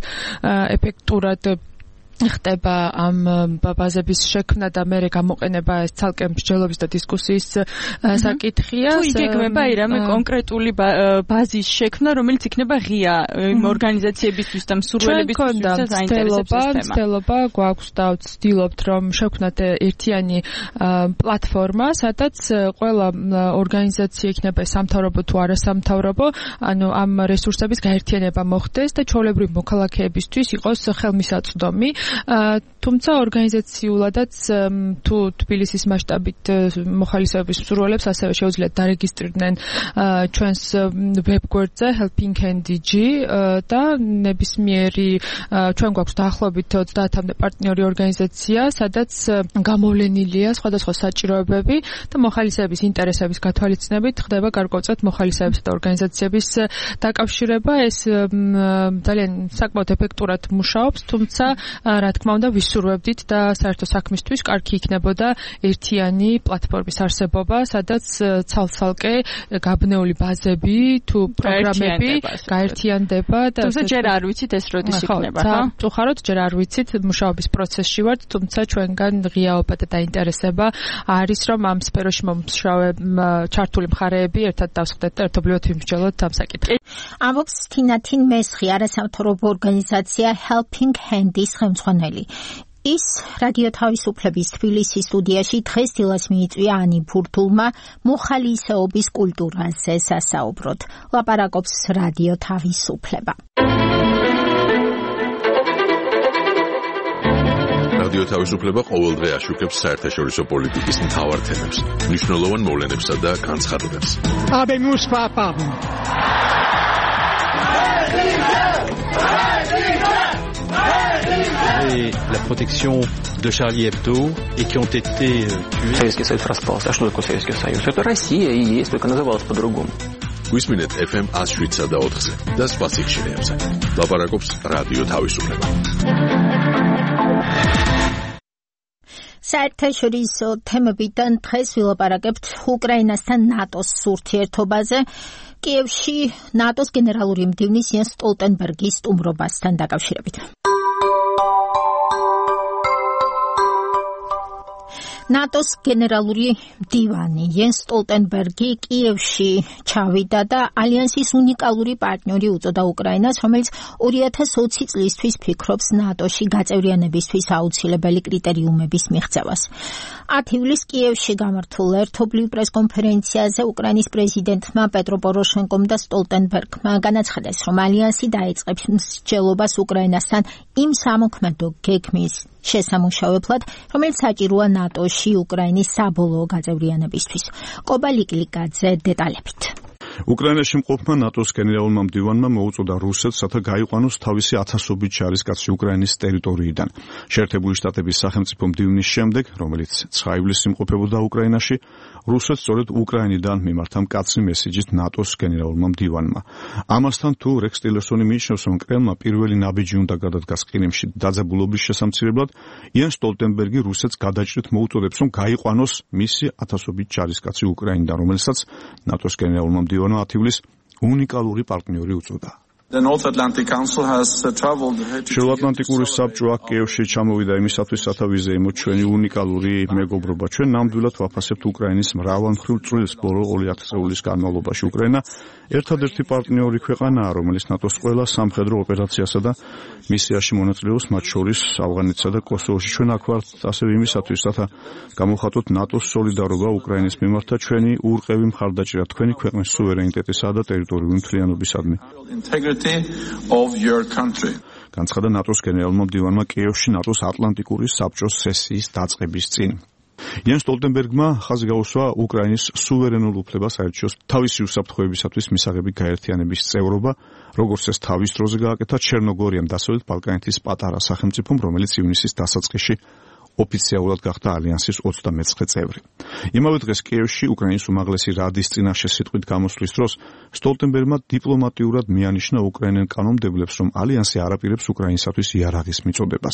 ეფექტურად ხდება ამ ბაზების შექმნა და მე გამოყენება ეს ცალკე მსჯელობის და დისკუსიის საკითხია. თუ იგეგმება რამე კონკრეტული ბაზის შექმნა, რომელიც იქნება ღია ორგანიზაციებისთვის და მსურველებისთვის საინტერესო სისტემა. ცდილობა გვაქვს და ვცდილობთ რომ შევქმნათ ერთიანი პლატფორმა, სადაც ყველა ორგანიზაცია იქნება სამთავრობო თუ არასამთავრობო, ანუ ამ რესურსების გაერთიანება მოხდეს და ჩვეულებრივი მოქალაქეებისთვის იყოს ხელმისაწვდომი. თუმცა ორგანიზაციულადაც თუ თბილისის მასშტაბით მოხალისეობის მსურველებს ასევე შეუძლიათ დარეგისტრირდნენ ჩვენს ვებგვერდზე helping hand dot g და ნებისმიერი ჩვენ გვაქვს დაახლოებით ოცდაათამდე პარტნიორი ორგანიზაცია, სადაც გამოვლენილია სხვადასხვა საჭიროებები და მოხალისეების ინტერესების გათვალისწინებით ხდება გარკვეულწილად მოხალისეებისა და ორგანიზაციების დაკავშირება. ეს ძალიან საკმაოდ ეფექტურად მუშაობს, თუმცა რა თქმა უნდა ვისურვებდით და საერთო საქმისთვის კარგი იქნებოდა ერთიანი პლატფორმის არსებობა, სადაც ცალ-ცალკე გაბნეული ბაზები თუ პროგრამები გაერთიანდება და თუმცა ჯერ არ ვიცით ეს როდის იქნება, ხო? წუხაროდ ჯერ არ ვიცით, მუშაობის პროცესში ვართ, თუმცა ჩვენგან ღიაობა და დაინტერესება არის რომ ამ სფეროში მომუშავე ჩართული მხარეები ერთად დავსხდეთ და ერთობლივად ვიმსჯელოთ ამ საკითხს. ამბობს თინათინ მესხი, არასამთავრობო ორგანიზაცია Helping Hand-ის ხელმძღვანელი. ის რადიო თავისუფლების თბილისის სტუდიაში დღეს დილას მიიწვია ანი ფურთულმა მოხალისეობის კულტურაზე სასაუბროდ. ლაპარაკობს რადიო თავისუფლება. რადიო თავისუფლება ყოველდღე აშუქებს საერთაშორისო პოლიტიკის მთავარ თემებს, მნიშვნელოვან მოვლენებსა და განცხადებებს. Habemus papam. Et la protection de Charlie Hebdo et qui ont été tués. Советский Союз распался. А что такое Советский Союз? Это Россия и есть, только называлась по-другому. Გვისმინეთ эф эм one oh seven და ოთხზე და სხვა სიხშირეებზე. ლაპარაკობს რადიო თავისუფლება. საერთაშორისო თემებიდან დღეს ვილაპარაკებთ უკრაინასთან ნატოს ურთიერთობაზე. კიევში ნატოს გენერალური მდივნის იენს სტოლტენბერგის სტუმრობასთან დაკავშირებით. ნატოს გენერალური მდივანი იენს სტოლტენბერგი კიევში ჩავიდა და ალიანსის უნიკალური პარტნიორი უწოდა უკრაინას, რომელიც ორი ათას ოცი წლისთვის ფიქრობს ნატოში გაწევრიანებისთვის აუცილებელი კრიტერიუმების მიღწევას. ათი ივლისს კიევში გამართულ ერთობლივ პრესკონფერენციაზე უკრაინის პრეზიდენტმა პეტრო პოროშენკომ და სტოლტენბერგმა განაცხადეს, რომ ალიანსი დაიწყებს მსჯელობას უკრაინასთან იმ სამოქმედო გეგმის შესამუშავებლად, რომელიც საჭიროა ნატოში უკრაინის საბოლოო გაწევრიანებისთვის. კობა ლიკლიკაძე დეტალებით. უკრაინაში მყოფმა ნატოს გენერალურმა მდივანმა მოუწოდა რუსეთს, რათა გაიყვანოს თავისი ათასობით ჯარისკაცი უკრაინის ტერიტორიიდან. შეერთებული შტატების სახელმწიფო მდივნის შემდეგ, რომელიც ცხრა ივლისს იმყოფებოდა უკრაინაში, რუსეთს სწორედ უკრაინიდან მიმართა მკაცრი მესიჯით ნატოს გენერალურმა მდივანმა. ამასთან თუ რექს ტილერსონი მიიჩნევს, რომ კრემლმა პირველი ნაბიჯი უნდა გადადგას ყირიმში დაძაბულობის შესამცირებლად, იან სტოლტენბერგი რუსეთს გადაჭრით მოუწოდებს, რომ გაიყვანოს მისი ათასობით ჯარისკაცი უკრაინიდან, რომელსაც ნატოს გენერალურმა მდივანმა ათივლის უნიკალური პარტნიორი უწოდა. შუაატლანტიკური საბჭო კიევში ჩამოვიდა იმისათვის, რათა ვიზეიმოთ ჩვენი უნიკალური მეგობრობა. ჩვენ ნამდვილად ვაფასებთ უკრაინის მრავალმხრივ წვლილს ბოლო ორი ათი წლის განმავლობაში. უკრაინა ერთადერთი პარტნიორი ქვეყანაა, რომელიც ნატოს ყველა სამხედრო ოპერაციასა და მისიაში მონაწილეობს, მათ შორის ავღანეთსა და კოსოვოში. ჩვენ აქ ვართ ასევე იმისათვის, რათა გამოვხატოთ ნატოს სოლიდარობა უკრაინის მიმართ და ჩვენი ურყევი მხარდაჭერა თქვენი ქვეყნის სუვერენიტეტისა და ტერიტორიული მთლიანობისადმი. of your country. განცხადა ნატოს გენერალურმა მდივანმა კიევში ნატოს ატლანტიკური საბჭოს სესიის დაწყების წინ. იან სტოლტენბერგმა ხაზი გაუსვა უკრაინის სუვერენულ უფლებას აირჩიოს თავისი უსაფრთხოებისათვის მისაღები გაერთიანების წევრობა, როგორც ეს თავის დროზე გააკეთა ჩერნოგორიამ, დასავლეთ ბალკანეთის პატარა სახელმწიფომ, რომელიც ივნისის დასაწყისში ოფიციალურად გახდა ალიანსის ოცდამეცხრე წევრი. იმავე დღეს კიევში უკრაინის უმაღლესი რადის წინაშე სიტყვით გამოსვლის დროს სტოლტენბერგმა დიპლომატიურად მიანიშნა უკრაინელ კანონმდებლებს, რომ ალიანსი არ აპირებს უკრაინისათვის იარაღის მიწოდებას.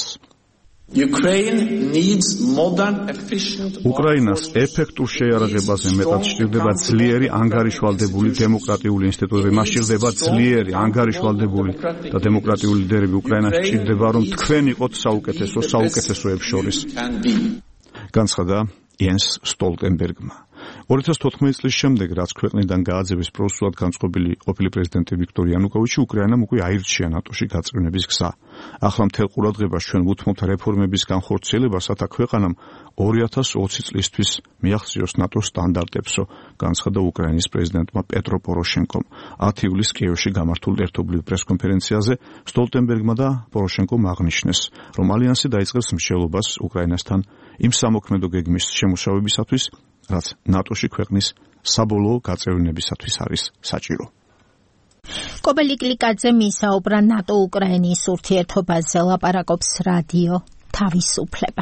უკრაინას ეფექტურ შეიარაღებაზე მეტად სჭირდება ძლიერი ანგარიშვალდებული დემოკრატიული ინსტიტუტები, მას სჭირდება ძლიერი ანგარიშვალდებული და დემოკრატიული ლიდერები. უკრაინას სჭირდება, რომ თქვენ იყოთ საუკეთესო საუკეთესოებს შორის. განცხადა იენს სტოლტენბერგმა. ორი ათას თოთხმეტი წლის შემდეგ, რაც ქვეყნიდან გააძევეს პროსულად განწყობილი ყოფილი პრეზიდენტი ვიქტორ იანუკოვიჩი, უკრაინამ უკვე აირჩია ნატოში გაწევრიანების გზა. ახლა მთელ ყურადღებას ჩვენ ვუთმობთ რეფორმების განხორციელებას, რათა ქვეყანამ ორი ათას ოცი წლისთვის მიაღწიოს ნატოს სტანდარტებსო, განცხადა უკრაინის პრეზიდენტმა პეტრო პოროშენკომ. ათი ივლისს კიევში გამართულ ერთობლივ პრესკონფერენციაზე სტოლტენბერგმა და პოროშენკომ აღნიშნეს, რომ ალიანსი დაიწყებს მსჯელობას უკრაინასთან იმ სამოქმედო გეგმის შემუშავებისათვის, რაც ნატოში ქვეყნის საბოლოო გაწევრიანებისათვის არის საჭირო. კობა ლიკლიკაძე მისაუბრა ნატო-უკრაინის ურთიერთობაზე, ლაპარაკობს რადიო თავისუფლება.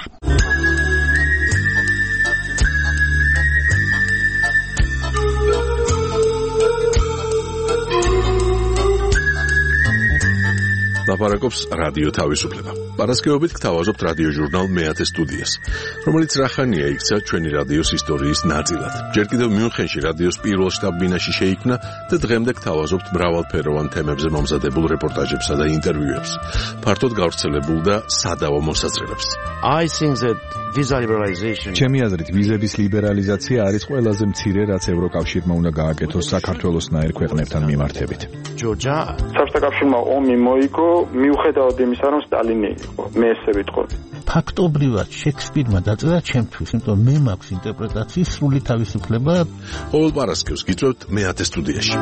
ლაპარაკობს რადიო თავისუფლება. პარასკევობით გთავაზობთ რადიო ჟურნალ მეათე სტუდიას, რომელიც რახანია იქცა ჩვენი რადიოს ისტორიის ნაწილად. ჯერ კიდევ მიუნხენში რადიოს პირველ შტაბ-ბინაში შეიქმნა და დღემდე გთავაზობთ მრავალფეროვან თემებზე მომზადებულ რეპორტაჟებსა და ინტერვიუებს, ფართოდ გავრცელებულ და სადავო მოსაზრებებს. I think that visa liberalization ჩემი აზრით ვიზების ლიბერალიზაცია არის ყველაზე მცირე, რაც ევროკავშირმა უნდა გააკეთოს საქართველოსნაირ ქვეყნებთან მიმართებით. ჯორჯა საბჭოთა კავშირმა ომი მოიგო მიუხედავად იმისა, რომ სტალინი იყო. მე ესე ვიტყოდი. ფაქტობრივად შექსპირმა დაწერა ჩემთვის, იმიტომ მე მაქვს ინტერპრეტაციის სრული თავისუფლება. ყოველ პარასკევს გიწევთ მეათე სტუდიაში.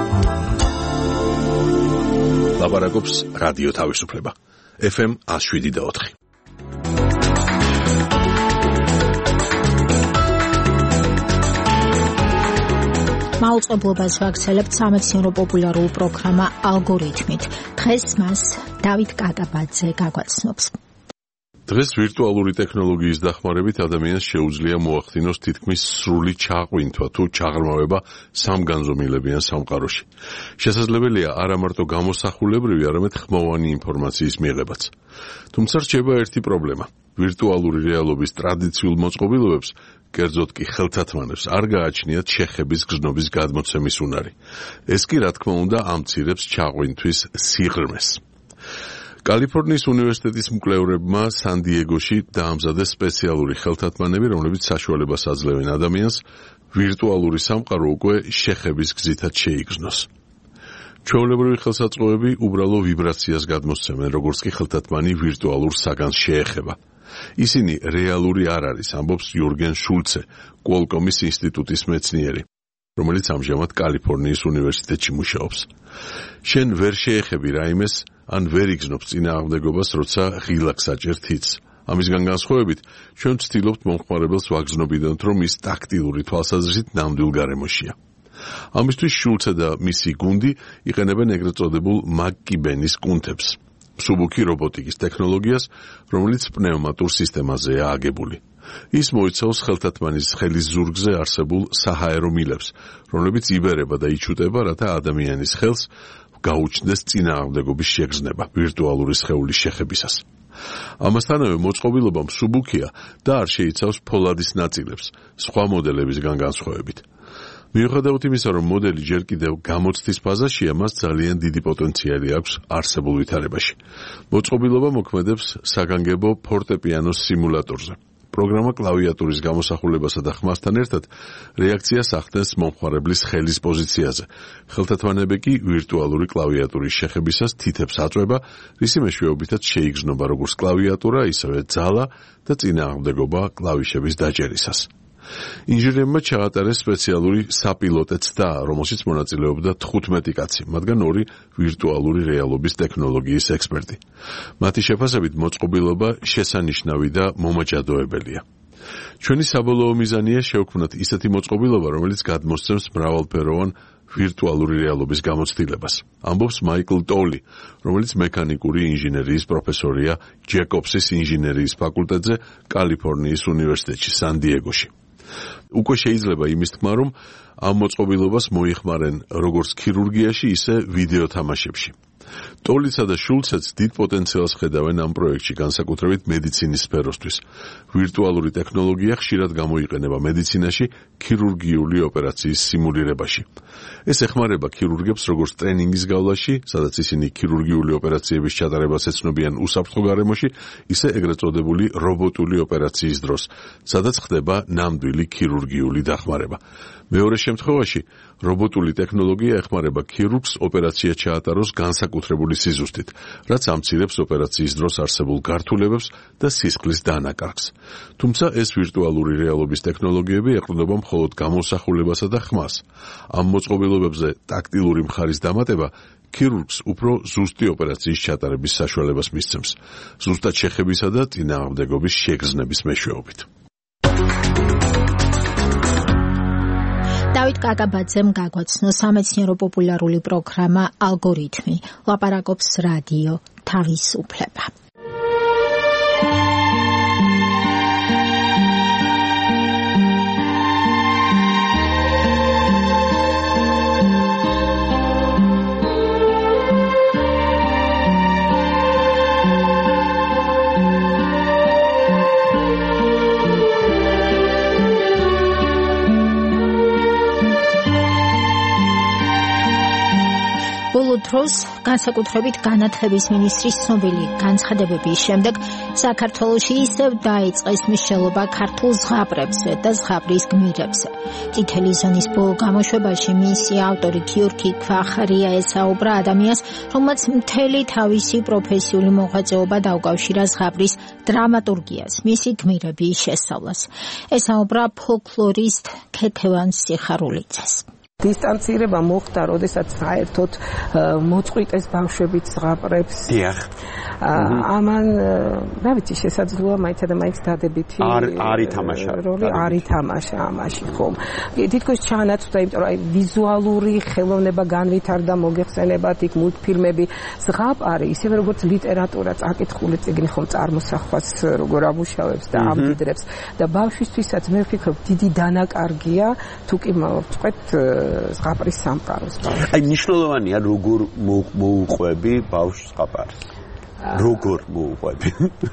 ლაპარაკობს რადიო თავისუფლება. ეფ ემ εκατო შვიდ და ოთხი. მაუწყებლობას ვაგრძელებთ სამეცნიერო პოპულარულ პროგრამა ალგორითმით. დღეს მას დავით კაკაბაძე გაგვაცნობს. დღეს ვირტუალური ტექნოლოგიის დახმარებით ადამიანს შეუძლია მოახდინოს თითქმის სრული ჩაყვინთვა თუ ჩაღრმავება სამგანზომილებიან სამყაროში. შესაძლებელია არა მარტო გამოსახულებრივი, არამედ ხმოვანი ინფორმაციის მიღებაც. თუმცა რჩება ერთი პრობლემა. ვირტუალური რეალობის ტრადიციულ მოწყობილობებს, კერძოდ კი ხელთათმანებს, არ გააჩნიათ შეხების გზნობის გადმოცემის უნარი. ეს კი რა თქმა უნდა ამცირებს ჩაყვინთვის სიღრმეს. კალიფორნიის უნივერსიტეტის მკვლევრებმა სან-დიეგოში დაამზადეს სპეციალური ხელთათმანები, რომლებიც საშუალებას აძლევენ ადამიანს ვირტუალური სამყარო უკვე შეხების გზითაც შეიგრძნოს. ჩვეულებრივი ხელსაწყოები უბრალო ვიბრაციას გადმოსცემენ, როგორც კი ხელთათმანი ვირტუალურ საგანს შეეხება. ისინი რეალური არ არის, ამბობს იურგენ შულცე, კუალკომის ინსტიტუტის მეცნიერი, რომელიც ამჟამად კალიფორნიის უნივერსიტეტში მუშაობს. შენ ვერ შეეხები რაიმეს, ან ვერ იგზნობს წინააღმდეგობას, როცა ღილაკს აჭერ თითს. ამისგან განსხვავებით, ჩვენ ვცდილობთ მომხმარებელს ვაგრძნობინოთ, რომ ის ტაქტილური თვალსაზრისით ნამდვილ გარემოშია. ამისთვის შულცე და მისი გუნდი იყენებენ ეგრეთ წოდებულ მაკკიბენის კუნთებს, მსუბუქი რობოტიკის ტექნოლოგიას, რომელიც პნევმატურ სისტემაზეა აგებული. ის მოიცავს ხელთათმანის ხელის ზურგზე არსებულ საჰაერო მილებს, რომლებიც იბერება და იჩუტება, რათა ადამიანის ხელს გაუჩნდეს წინააღმდეგობის შეგრძნება ვირტუალური სხეულის შეხებისას. ამასთანავე მოწყობილობა მსუბუქია და არ შეიცავს ფოლადის ნაწილებს, სხვა მოდელებისგან განსხვავებით. მიუხედავად იმისა, რომ მოდელი ჯერ კიდევ გამოცდის ფაზაშია, მას ძალიან დიდი პოტენციალი აქვს არსებულ ვითარებაში. მოწყობილობა მოქმედებს საგანგებო ფორტეპიანოს სიმულატორზე. პროგრამა კლავიატურის გამოსახულებასა და ხმასთან ერთად რეაქციას ახდენს მომხმარებლის ხელის პოზიციაზე. ხელთათმანები კი ვირტუალური კლავიატურის შეხებისას თითებს აწვება, რისი მეშვეობითაც შეიგრძნობა როგორც კლავიატურა, ისევე ძალა და წინააღმდეგობა კლავიშების დაჭერისას. ინჟინერებმა ჩაატარეს სპეციალური საპილოტე ცდა, რომელშიც მონაწილეობდა თხუთმეტი კაცი, მათგან ორი ვირტუალური რეალობის ტექნოლოგიის ექსპერტი. მათი შეფასებით მოწყობილობა შესანიშნავი და მომაჯადოებელია. ჩვენი საბოლოო მიზანია შევქმნათ ისეთი მოწყობილობა, რომელიც გადმოსცემს მრავალფეროვან ვირტუალური რეალობის გამოცდილებას. ამბობს მაიკლ ტოული, რომელიც მექანიკური ინჟინერიის პროფესორია ჯეკობსის ინჟინერიის ფაკულტეტზე კალიფორნიის უნივერსიტეტში სან-დიეგოში. უკვე შეიძლება იმის თქმა, რომ ამ მოწყობილობას მოიხმარენ როგორც ქირურგიაში, ისე ვიდეო თამაშებში. ტოლისა და შულცეც დიდ პოტენციალს ხედავენ ამ პროექტში, განსაკუთრებით მედიცინის სფეროსთვის. ვირტუალური ტექნოლოგია ხშირად გამოიყენება მედიცინაში ქირურგიული ოპერაციის სიმულირებაში. ეს ეხმარება ქირურგებს როგორც ტრენინგის გავლაში, სადაც ისინი ქირურგიული ოპერაციების ჩატარებას ეცნობიან უსაფრთხო გარემოში, ისე ეგრეთ წოდებული რობოტული ოპერაციის დროს, სადაც ხდება ნამდვილი ქირურგიული დახმარება. მეორე შემთხვევაში, რობოტული ტექნოლოგია ეხმარება ქირურგს ოპერაცია ჩაატაროს განსაკუთრებული სიზუსტით, რაც ამცირებს ოპერაციის დროს არსებულ გართულებებს და სისხლის დანაკარგს. თუმცა ეს ვირტუალური რეალობის ტექნოლოგიები ეყრდნობა მხოლოდ გამოსახულებასა და ხმას. ამ მოწყობილობებზე ტაქტილური მხარის დამატება ქირურგს უფრო ზუსტი ოპერაციის ჩატარების საშუალებას მისცემს, ზუსტად შეხებისა და წინააღმდეგობის შეგრძნების მეშვეობით. დავით კაკაბაძემ გაგვაცნო სამეცნიერო პოპულარული პროგრამა ალგორითმი. ლაპარაკობს რადიო თავისუფლება. დროს განსაკუთრებით განათლების მინისტრის ცნობილი განცხადებების შემდეგ საქართველოში ისევ დაიწყეს მნიშვნელობა ქართულ ზღაპრებზე და ზღაპრის გმირებზე. წითელი ზონის ბოლო გამოშვებაში მისი ავტორი გიორგი ქვახარია ესაუბრა ადამიანს, რომელმაც მთელი თავისი პროფესიული მოღვაწეობა დაუკავშირა ზღაპრის დრამატურგიას, მისი გმირების შესწავლას. ესაუბრა ფოლკლორისტ ქეთევან სიხარულიძეს. დისტანცირება მოხდა, როდესაც საერთოდ მოწყვიტეს ბავშვებით ზღაპრებს. დიახ. ამან, რა ვიცი, შესაძლოა მაინცა და მაინც დადებითი არ ითამაშა. როლი არ ითამაშა ამაში, ხომ. თითქოს ჩაანაცვლა, იმიტომ რომ აი ვიზუალური ხელოვნება განვითარდა, მოგეხსენებათ იქ მულტფილმები. ზღაპარი, ისევე როგორც ლიტერატურა, წაკითხული წიგნი ხომ წარმოსახვას როგორ ამუშავებს და ამდიდრებს და ბავშვისთვისაც მე ვფიქრობ, დიდი დანაკარგია, თუ კი მოვწყვეთ ზღაპრის სამყაროს. აი მნიშვნელოვანია როგორ მოუყვები ბავშვს ზღაპარს. როგორ მოუყვები?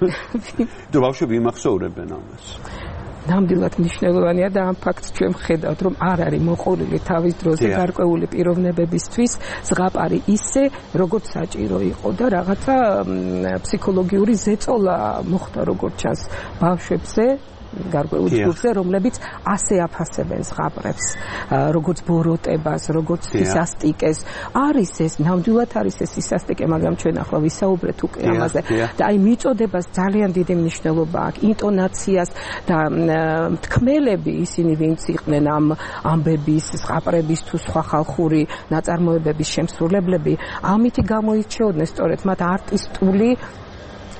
თუ ბავშვები იმახსოვრებენ ამას. ნამდვილად მნიშვნელოვანია და ამ ფაქტს ჩვენ ვხედავთ, რომ არ არის მოყოლილი თავის დროზე გარკვეული პიროვნებებისთვის ზღაპარი ისე, როგორც საჭირო იყო და რაღაცა ფსიქოლოგიური ზეწოლა მოხდა როგორც ჩანს ბავშვებზე. გარკვეულ ჯგუფზე, რომლებიც ასე აფასებენ ზღაპრებს, როგორც ბოროტებას, როგორც სისასტიკეს. არის ეს, ნამდვილად არის ეს სისასტიკე, მაგრამ ჩვენ ახლა ვისაუბრეთ უკვე ამაზე. და აი მიწოდებას ძალიან დიდი მნიშვნელობა აქვს, ინტონაციას და თქმელები ისინი ვინც იყვნენ ამ ამბების, ზღაპრების თუ სხვა ხალხური ნაწარმოებების შემსრულებლები, ამითი გამოირჩეოდნენ სწორედ მათ არტისტული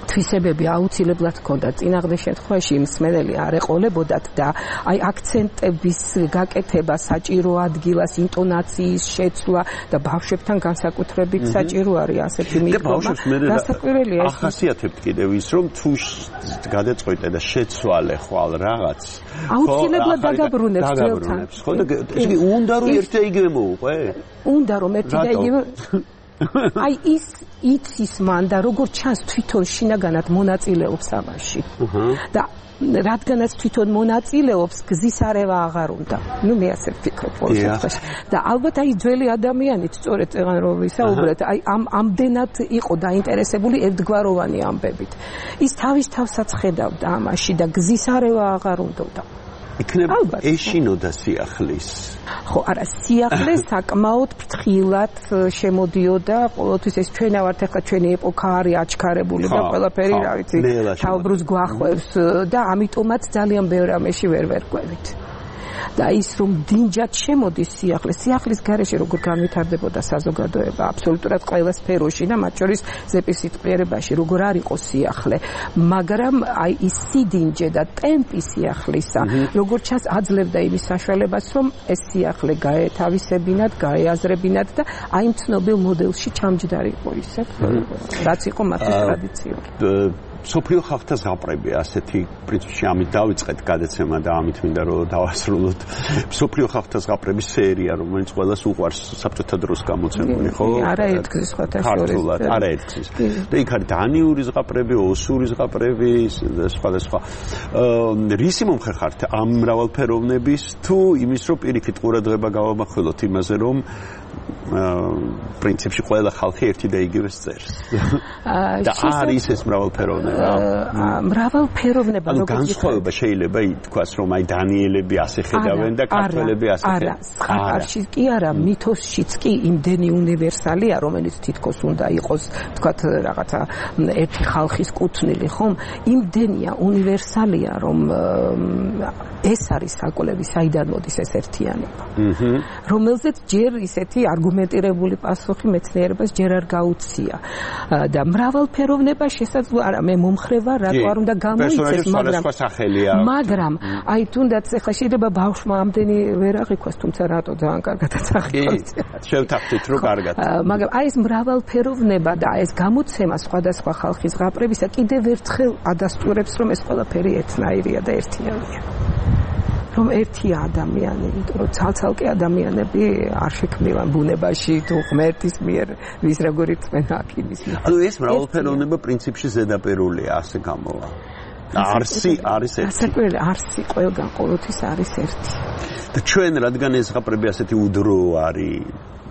თვისებები აუცილებლად ჰქონდა წინაღდე შემთხვევაში მსმენელი არ ეყოლებოდათ და აი აქცენტების გაკეთება, საჭირო ადგილას ინტონაციის შეცვლა და ბავშვებთან განსაკუთრებით საჭირო არის ასეთი მიღწევა. გასაკვირველია ეს. ახასიათებთ კიდევ ის რომ თუ გადაწყვეტე და შეცვალე ხვალ რაღაც აუცილებლად დაგაბრუნებს ძველთან. ხო და ეს კი უნდა რომ ერთ და იგივე მოუყვე? უნდა რომ ერთი და იგივე აი ის იცის მან და როგორც ჩანს თვითონ შინაგანად მონაწილეობს ამაში. და რადგანაც თვითონ მონაწილეობს, გზის არევა აღარ უნდა. ნუ მე ასე ვფიქრობ ყოველ შემთხვევაში. და ალბათ აი ძველი ადამიანით სწორედ წეგან რომ ვისაუბრეთ, აი ამ ამდენად იყო დაინტერესებული ერთგვაროვანი ამბებით. ის თავის თავსაც ხედავდა ამაში და გზის არევა აღარ უნდა. იქნება ეშინოდა სიახლის. ხო, არა, სიახლე საკმაოდ ფრთხილად შემოდიოდა, ყოველთვის ეს ჩვენა ვართ ახლა ჩვენი ეპოქა არის აჩქარებული და ყველაფერი, რა ვიცი, თავბრუს გვახვევს და ამიტომაც ძალიან ბევრ ამაში ვერ ვერგვევით. და ის რომ დინჯად შემოდის სიახლე, სიახლის გარეშე როგორ განვითარდებოდა საზოგადოება აბსოლუტურად ყველა სფეროში და მათ შორის ზეპის სიტყვიერებაში როგორ არ იყო სიახლე, მაგრამ აი ის სიდინჯე და ტემპი სიახლისა როგორც ჩანს აძლევდა იმის საშუალებას რომ ეს სიახლე გაეთავისებინათ, გაეაზრებინათ და აი იმ ცნობილ მოდელში ჩამჯდარი იყო ისე რაც იყო მათი ტრადიცია. სოფლიო ხალხთა ზღაპრები ასეთი პრინციპში ამით დავიწყეთ გადაცემა და ამით მინდა რომ დავასრულოთ სოფლიო ხალხთა ზღაპრების სერია რომელიც ყველას უყვარს საბჭოთა დროს გამოცემული ხო არაერთგზის სხვათა შორის არაერთგზის და იქ არის დანიური ზღაპრები ოსური ზღაპრები სხვადასხვა რისი მომხრე ხართ ამ მრავალფეროვნების თუ იმის რომ პირიქით ყურადღება გავამახვილოთ იმაზე რომ პრინციპში ყველა ხალხი ერთი და იგივეს წერს და არის ეს მრავალფეროვნება მრავალფეროვნება ანუ განსხვავება შეიძლება ითქვას რომ აი დანიელები ასე ხედავენ და ქართველები ასე ხედავენ არა ზღაპარში კი არა მითოსშიც კი იმდენი უნივერსალია რომელიც თითქოს უნდა იყოს თქვათ რაღაცა ერთი ხალხის კუთვნილი ხომ იმდენია უნივერსალია რომ ეს არის საკვლევი საიდან მოდის ეს ერთიანობა რომელზეც ჯერ ისეთი არგუმენტირებული პასუხი მეცნიერებას ჯერ არ გაუცია და მრავალფეროვნება შესაძლოა არა მე მომხრე ვარ რატო არ უნდა გამოიცეს მაგრამ მაგრამ აი თუნდაც ახლა შეიძლება ბავშვმა ამდენი ვერ აღიქვას თუმცა რატო ძალიან კარგად აღიქვას შევთანხმდით რომ კარგად მაგრამ აი ეს მრავალფეროვნება და ეს გამოცემა სხვადასხვა ხალხის ზღაპრებისა კიდევ ერთხელ ადასტურებს რომ ეს ყველაფერი ერთნაირია და ერთიანია რომ ერთია ადამიანი, იმიტომ რომ ცალ-ცალკე ადამიანები არ შექმნილან ბუნებაში თუ ღმერთის მიერ ვის როგორი წმენა აქ იმის. ანუ ეს მრავალფეროვნება პრინციპში ზედაპირულია, ასე გამოვა. არსი არის ერთი. ასაკვლელი არსი ყველგან ყოველთვის არის ერთი. და ჩვენ რადგან ეს ზღაპრები ასეთი უდრო არის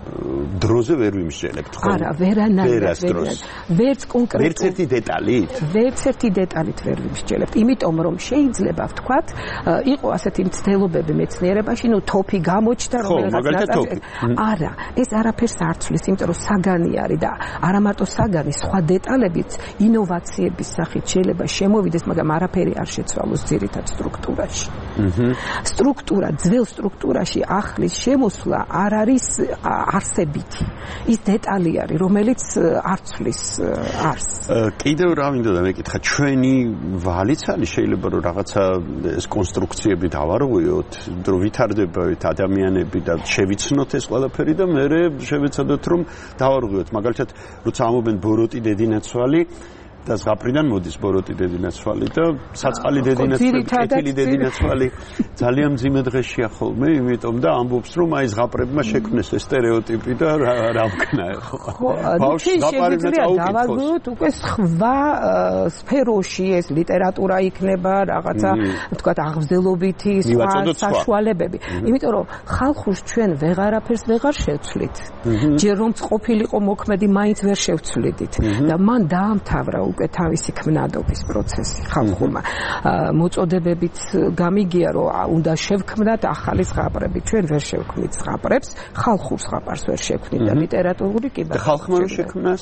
დროზე ვერ ვიმსჯელებთ ხო? არა, ვერანაირად ვერ. ვერც კონკრეტულ. ვერც ერთი დეტალით? ვერც ერთი დეტალით ვერ ვიმსჯელებთ, იმიტომ რომ შეიძლება ვთქვათ, იყო ასეთი მცდელობები მეცნიერებაში, ნუ თოფი გამოჩნდა რომელიღაც ნაწილი. არა, ეს არაფერს არ ცვლის, იმიტომ რომ საგანი არის და არა მარტო საგანი, სხვა დეტალებიც ინოვაციების სახით შეიძლება შემოვიდეს, მაგრამ არაფერი არ შეცვალოს ძირითად სტრუქტურაში. სტრუქტურა, ძველ სტრუქტურაში ახლის შემოსვლა არ არის არსებითი. ის დეტალი არის, რომელიც არ ცვლის არსს. კიდევ რა მინდოდა მეკითხა, ჩვენი ვალიც არის შეიძლება რომ რაღაცა ეს კონსტრუქციები დავარღვიოთ, რომ ვითარდებათ ადამიანები და შევიცნოთ ეს ყველაფერი და მე შევეცადოთ რომ დავარღვიოთ. მაგალითად, როცა ამობენ ბოროტი დედინაცვალი და ზღაპრიდან მოდის ბოროტი დედინაცვალი და საწყალი დედინაცვალი, კეთილი დედინაცვალი ძალიან მძიმე დღეშია ხოლმე, იმიტომ და ამბობს რომ აი ზღაპრებმა შექმნეს ეს სტერეოტიპი და რა ვქნა ხო. ბავშვი შეგვიძლია დავაგოთ უკვე სხვა სფეროში ეს ლიტერატურა იქნება, რაღაცა თქვათ აღზრდელობითი სხვა საშუალებები. იმიტომ რომ ხალხურს ჩვენ ვეღარაფერს ვეღარ შევცვლით. ჯერ რომ ყოფილიყო მოქმედი მაინც ვერ შევცვლიდით და მან დაამთავრა უკვე თავისი ქმნადობის პროცესი ხალხურმა მოწოდებებით გამიგია რომ უნდა შევქმნათ ახალი ზღაპრები ჩვენ ვერ შევქმნით ზღაპრებს ხალხურ ზღაპარს ვერ შევქმნით და ლიტერატურული კი და ხალხმა შექმნას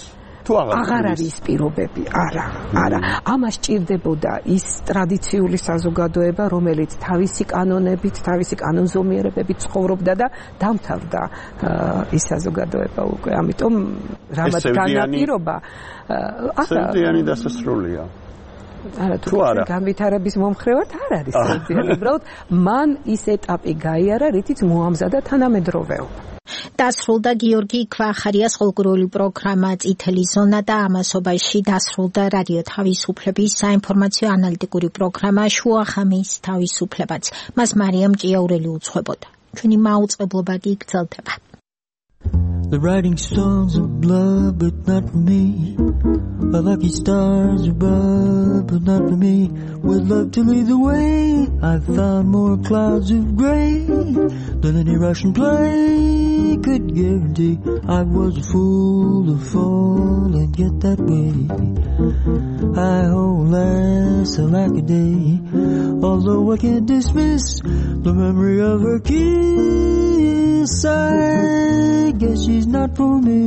აღარ არის პირობები, არა, არა. ამას ჭირდებოდა ის ტრადიციული საზოგადოება, რომელიც თავისი კანონებით, თავისი კანონზომიერებებით ცხოვრობდა და დამთავრდა ის საზოგადოება უკვე. ამიტომ რამაც განაპირობა სევდიანი დასასრულია. არა, თუ განვითარების მომხრევად არ არის სევდიანი. უბრალოდ მან ის ეტაპი გაიარა, რითიც მოამზადა თანამედროვეობა. დასრულდა გიორგი ქვახარიას ყოლგურული პროგრამა წითელი ზონა და ამასობაში დასრულდა რადიო თავისუფლების საინფორმაციო ანალიტიკური პროგრამა შუახამის თავისუფლებაც. მას მარიამ ჭიაურელი უძღვებოდა. ჩვენი მაუწყებლობა კი გრძელდება. The writing stones of blood, but not for me. The lucky stars above, but not for me. Would love to lead the way. I've found more clouds of gray than any Russian play could guarantee. I was a fool to fall and get that way. I hold less like a day, although I can't dismiss the memory of her kiss. I guess she's not for me.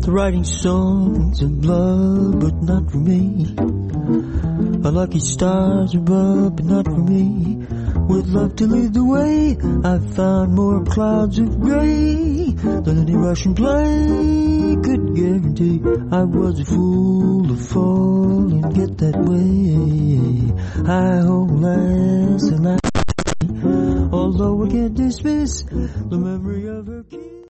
The writing songs of love, but not for me. A lucky stars above, but not for me. With love to lead the way, I found more clouds of gray than any Russian play could guarantee. I was a fool to fall and get that way. I hope last and last. Although I can't dismiss the memory of her kiss.